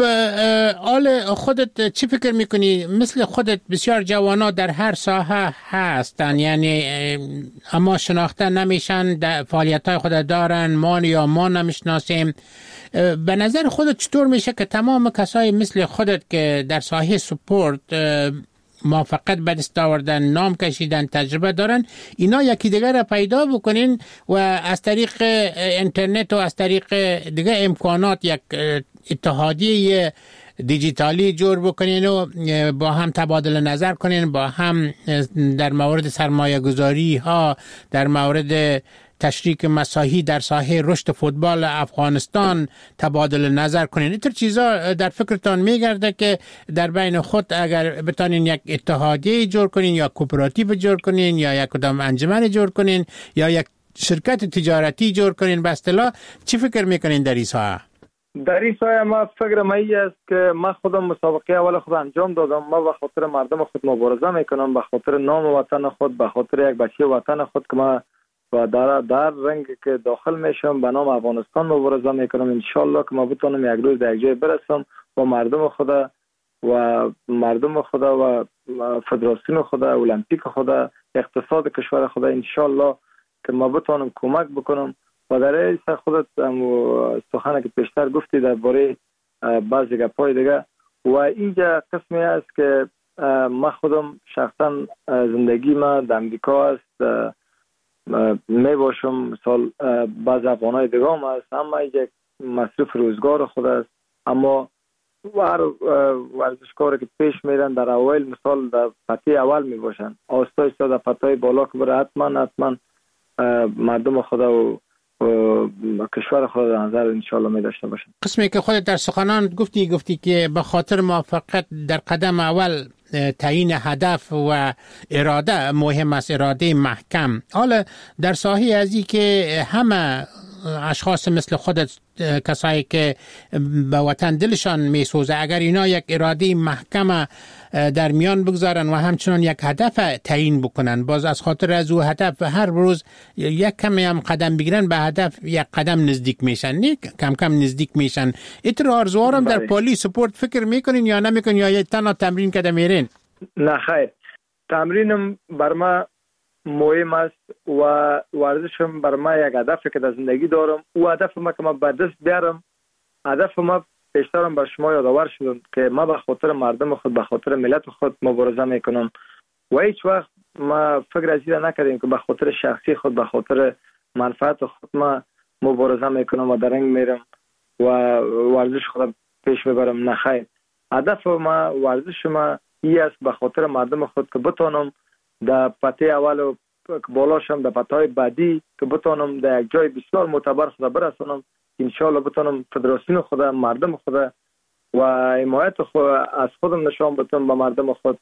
آل خودت چی فکر میکنی؟ مثل خودت بسیار جوانا در هر ساحه هستن، یعنی اما شناخته نمیشن، فعالیت های خود دارن، ما یا ما نمیشناسیم. به نظر خودت چطور میشه که تمام کسای مثل خودت که در ساحه سپورت موفقیت به دست آوردن، نام کشیدن، تجربه دارن، اینا یکی دیگر را پیدا بکنین و از طریق اینترنت و از طریق دیگه امکانات یک اتحادیه دیجیتالی جور بکنین و با هم تبادل نظر کنین، با هم در مورد سرمایه گذاری ها، در مورد تشریک مساحی در ساحه رشد فوتبال افغانستان تبادل نظر کنین. اینطور چیزا در فکرتان میگرده که در بین خود اگر بتانین یک اتحادیه جور کنین یا کوپراتیو جور کنین یا یک کدام انجمن جور کنین یا یک شرکت تجارتی جور کنین، به اصطلاح چی فکر میکنین در این ساحه؟ در این سایه ما فکر ما ای است که من خودم مسابقه اول خود انجام دادم. ما به خاطر مردم خود مبارزه میکنم، به خاطر نام وطن خود، به خاطر یک بچه وطن خود که ما و در در رنگ که داخل میشم به نام افغانستان مبارزه میکنم. انشالله که ما بتونم یک روز در یک جای برسم و مردم خود و مردم خود و فدراسیون خود، المپیک خود، اقتصاد کشور خود، انشالله که ما بتونم کمک بکنم. و در این خودت سخنه که پیشتر گفتی درباره بعضی گپای دیگه و اینجا قسمی است که ما خودم شخصا زندگی ما در امریکا است، می باشم مثال بعض افغانای دیگه هم است، اما اینجا مصرف روزگار خود است. اما هر ورزشکاری که پیش میرن در اول مثال در پتی اول می باشن، آستا ایستا در پتای بالا که بره، حتما حتما مردم خدا و کشور خود در نظر انشالله می داشته باشند. قسمی که خودت در سخنان گفتی گفتی که به خاطر موافقت در قدم اول تعیین هدف و اراده مهم است، اراده محکم. حالا در ساحه ازی که همه اشخاص مثل خودت، کسایی که به وطن دلشان میسوزه، اگر اینا یک اراده محکم در میان بگذارن و همچنان یک هدف تعیین بکنن، باز از خاطر از او هدف و هر روز یک کمی هم قدم بگیرن به هدف، یک قدم نزدیک میشن، نه کم کم نزدیک میشن. ایتر آرزوارم در پالی سپورت فکر میکنین یا نمیکنین یا تنها تمرین کده میرین؟ نه خیر، تمرینم بر ما مهم است و ورزشم بر ما یک هدفی که در زندگی دارم. او هدف ما که ما به دست بیارم، هدف ما پیشترم بر شما یادآور شدم که ما به خاطر مردم خود، به خاطر ملت خود مبارزه میکنم و هیچ وقت ما فکر از این نکردیم که به خاطر شخصی خود، به خاطر منفعت خود ما مبارزه میکنم و درنگ میرم و ورزش خود پیش ببرم. نه خیر، هدف ما، ورزش ما این است به خاطر مردم خود که بتانم در پته اول و بالاشم در پته های بعدی که بتانم در یک جای بسیار معتبر خود برسانم، انشاءالله بتانم فدراسیون خود، مردم خود و حمایت خود از خودم نشان بدم به مردم خود.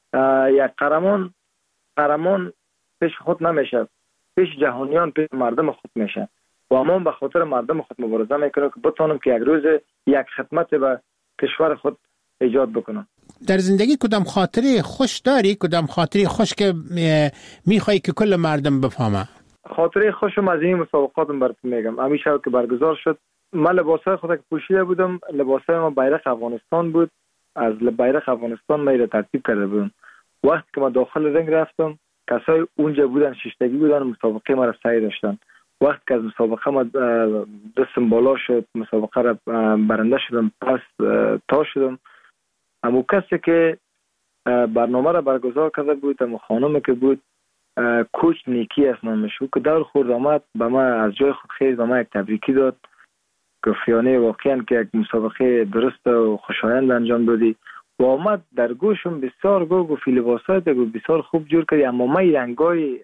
یک قهرمان قهرمان پیش خود نمیشه، پیش جهانیان، پیش مردم خود میشه و ما به خاطر مردم خود مبارزه میکنم که بتانم که یک روز یک خدمت به کشور خود ایجاد بکنم. در زندگی کدام خاطره خوش داری؟ کدام خاطره خوش که میخوایی که کل مردم بفهمه؟ خاطره خوشم از این مسابقاتم براتون میگم. همیشه که برگزار شد، من لباسای خود که پوشیده بودم، لباسای ما بیرق افغانستان بود، از بیرق افغانستان ما را ترتیب کرده بودم. وقتی که ما داخل رنگ رفتم، کسای اونجا بودن، ششتگی بودن، مسابقه ما را سعی داشتن. وقتی که از مسابقه ما دستم بالا شد، مسابقه را برنده شدم، پس تا شدم، امو کسی که برنامه را برگزار کرده بود، امو خانم که بود، کوچ نیکی است نامش، که دور خورد آمد به ما از جای خود خیز به ما یک تبریکی داد، گفتیانه واقعا که یک مسابقه درست و خوشایند انجام دادی و آمد در گوشم بسیار گو گفت لباسات گفت بسیار خوب جور کردی، اما ما این رنگای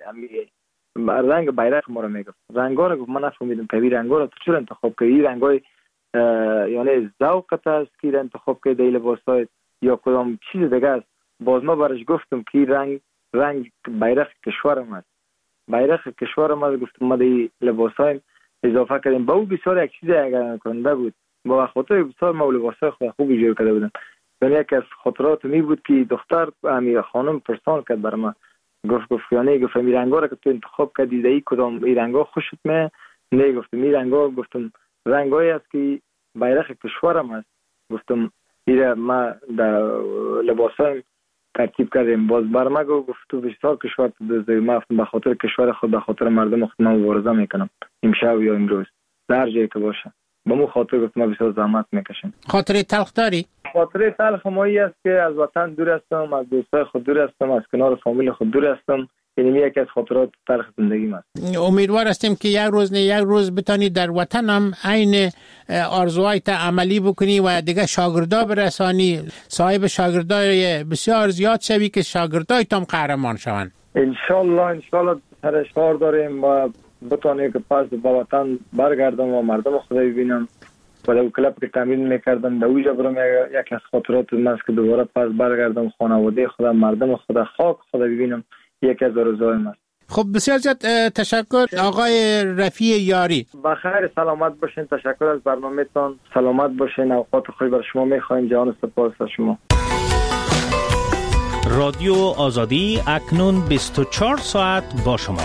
رنگ بیرق ما را میگفت، رنگا را گفت من نفهمیدم که این رنگا را تو چرا انتخاب کردی؟ این رنگای یعنی ذوقت است که انتخاب کردی این لباسات یا کدام چیز دیگه است؟ باز ما برش گفتم که رنگ رنگ بیرق کشورم است، بیرق کشورم است. گفتم ما دی لباسای اضافه کردیم، با او بسیار یک چیز اگر کننده بود، با خاطر بسیار ما لباسای خود خوبی جور کرده بودم. یعنی یک از خاطرات می بود که دختر امیر خانم پرسان کرد بر ما، گفت گفت یعنی گفت این رنگا را که تو انتخاب کردی دی کدام این رنگا خوشت میاد؟ نه گفتم این رنگا، گفتم رنگایی است که بیرق کشورم است. گفتم ایره ما در لباسایم ترتیب کردیم. باز بر ما گفت تو بسیار کشور تو دزدی، ما به خاطر کشور خود، به خاطر مردم خود ما مبارزه میکنم، امشب یا امروز در جایی که باشه. با مو خاطر گفت ما بسیار زحمت میکشیم. خاطره تلخ داری؟ خاطره تلخ ما این است که از وطن دور هستم، از دوستای خود دور هستم، از کنار فامیل خود دور هستم. این یکی از خاطرات تلخ زندگیم است. امیدوار هستیم که یک روز نه یک روز بتانی در وطن هم عین آرزوهایت عملی بکنی و دیگه شاگردا برسانی، صاحب شاگردای بسیار زیاد شوی که شاگردای تام قهرمان شوند. ان شاء الله ان شاء الله سرش کار داریم و بتونیم که پس به وطن برگردم و مردم خود ببینم و در کلاب که تمرین میکردم در اوجا برم. یک از خاطرات من است که دوباره پس برگردم خانواده خودم، مردم خودم، خاک خودم ببینم. یکی از آرزوهایم است. خب بسیار زیاد تشکر آقای رفیع یاری. بخیر سلامت باشین. تشکر از برنامه‌تان. سلامت باشین. اوقات خوبی بر شما می‌خوایم. جان سپاس از شما. رادیو آزادی اکنون بیست و چهار ساعت با شما.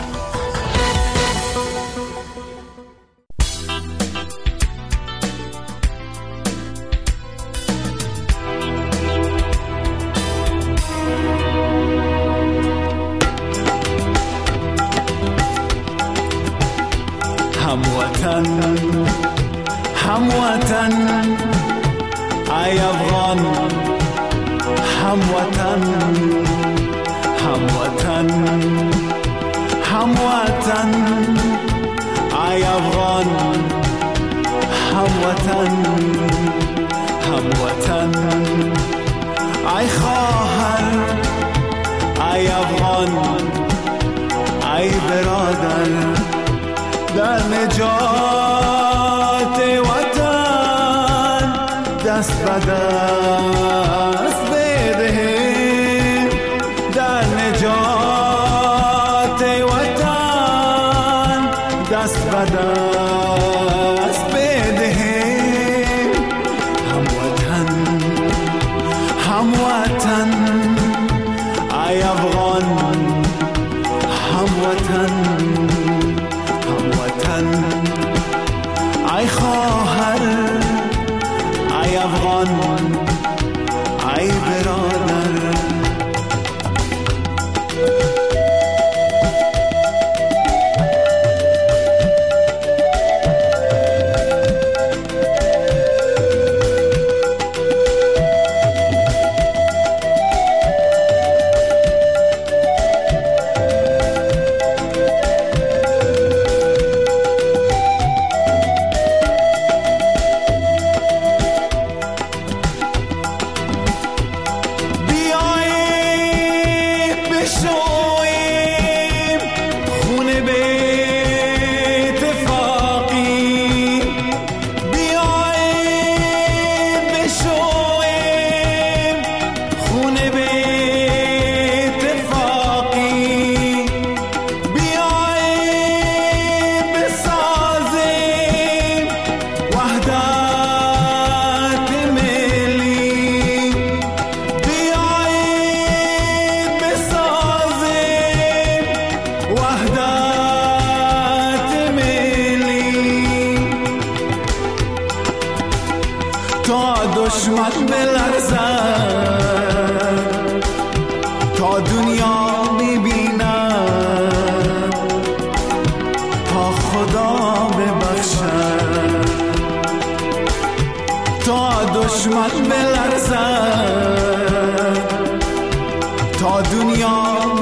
هموطن هموطن ای افغان، هموطن هموطن هموطن ای افغان، هموطن هموطن ای خواهر، ای افغان، ای برادر، در نجات وطن دست به دست بدهیم، در نجات وطن دست به دست بدهیم. هموطن هموطن ای افغان، هموطن هموطن ای خواهر، ای افغان ای برادر. دشمن بلرزد، تا دنیا ببیند، تا خدا ببخشد. تا دشمن بلرزد، تا دنیا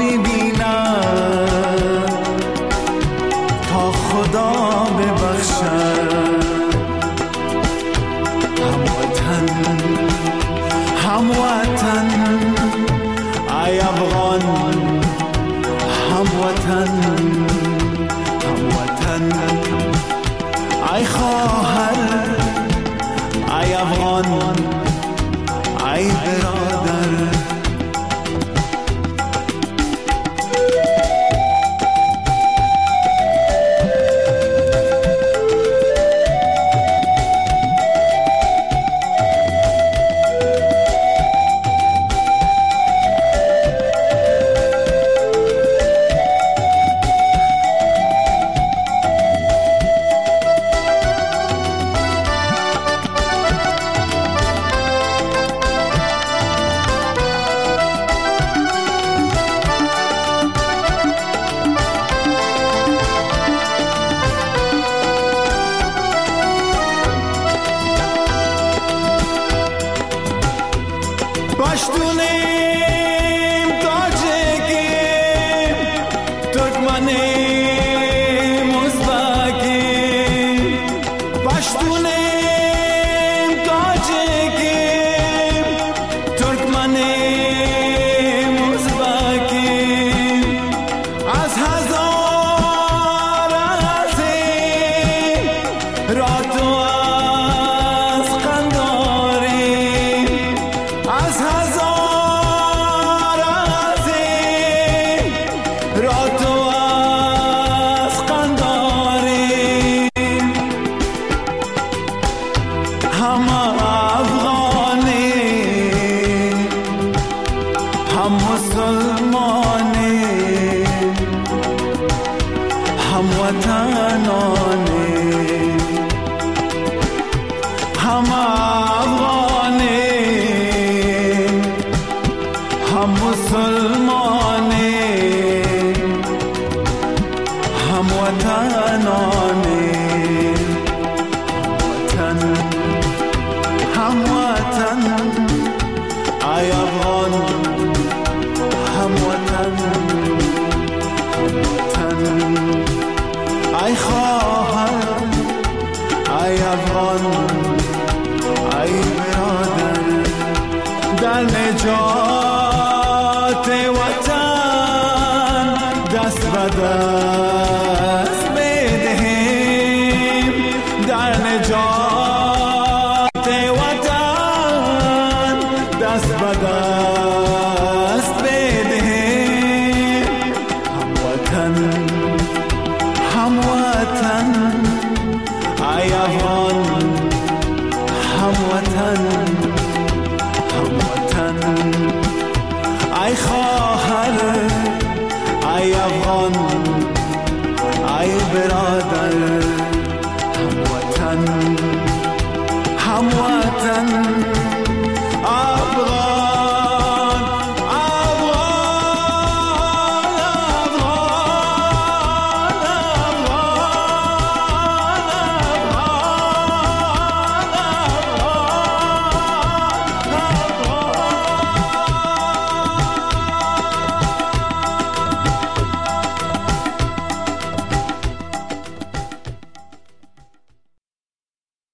ببیند، تا خدا ببخشد. هموطن ای افغان، هموطن هموطن ای خواهر، ای افغان ای برادر. پشتونیم، تاجیکیم، ترکمنیم، ازبکیم. پشتونیم، تاجیکیم، ترکمنیم، ازبکیم. از هزار هزیم را تو از قنداریم، از هزار هزیم را تو از قنداریم. همه افغانیم، هم مسلمانیم، هم وطنانیم. همه افغانیم، هم مسلمانیم، هم وطنانیم. وطن هم وطن ای افغان، هم وطن هم وطن ای خواهر، ای افغان ای برادر. در نجات وطن دست به دست بدهیم، افغان هموطن هموطن ای خواهر ای افغان ای برادر هموطن هموطن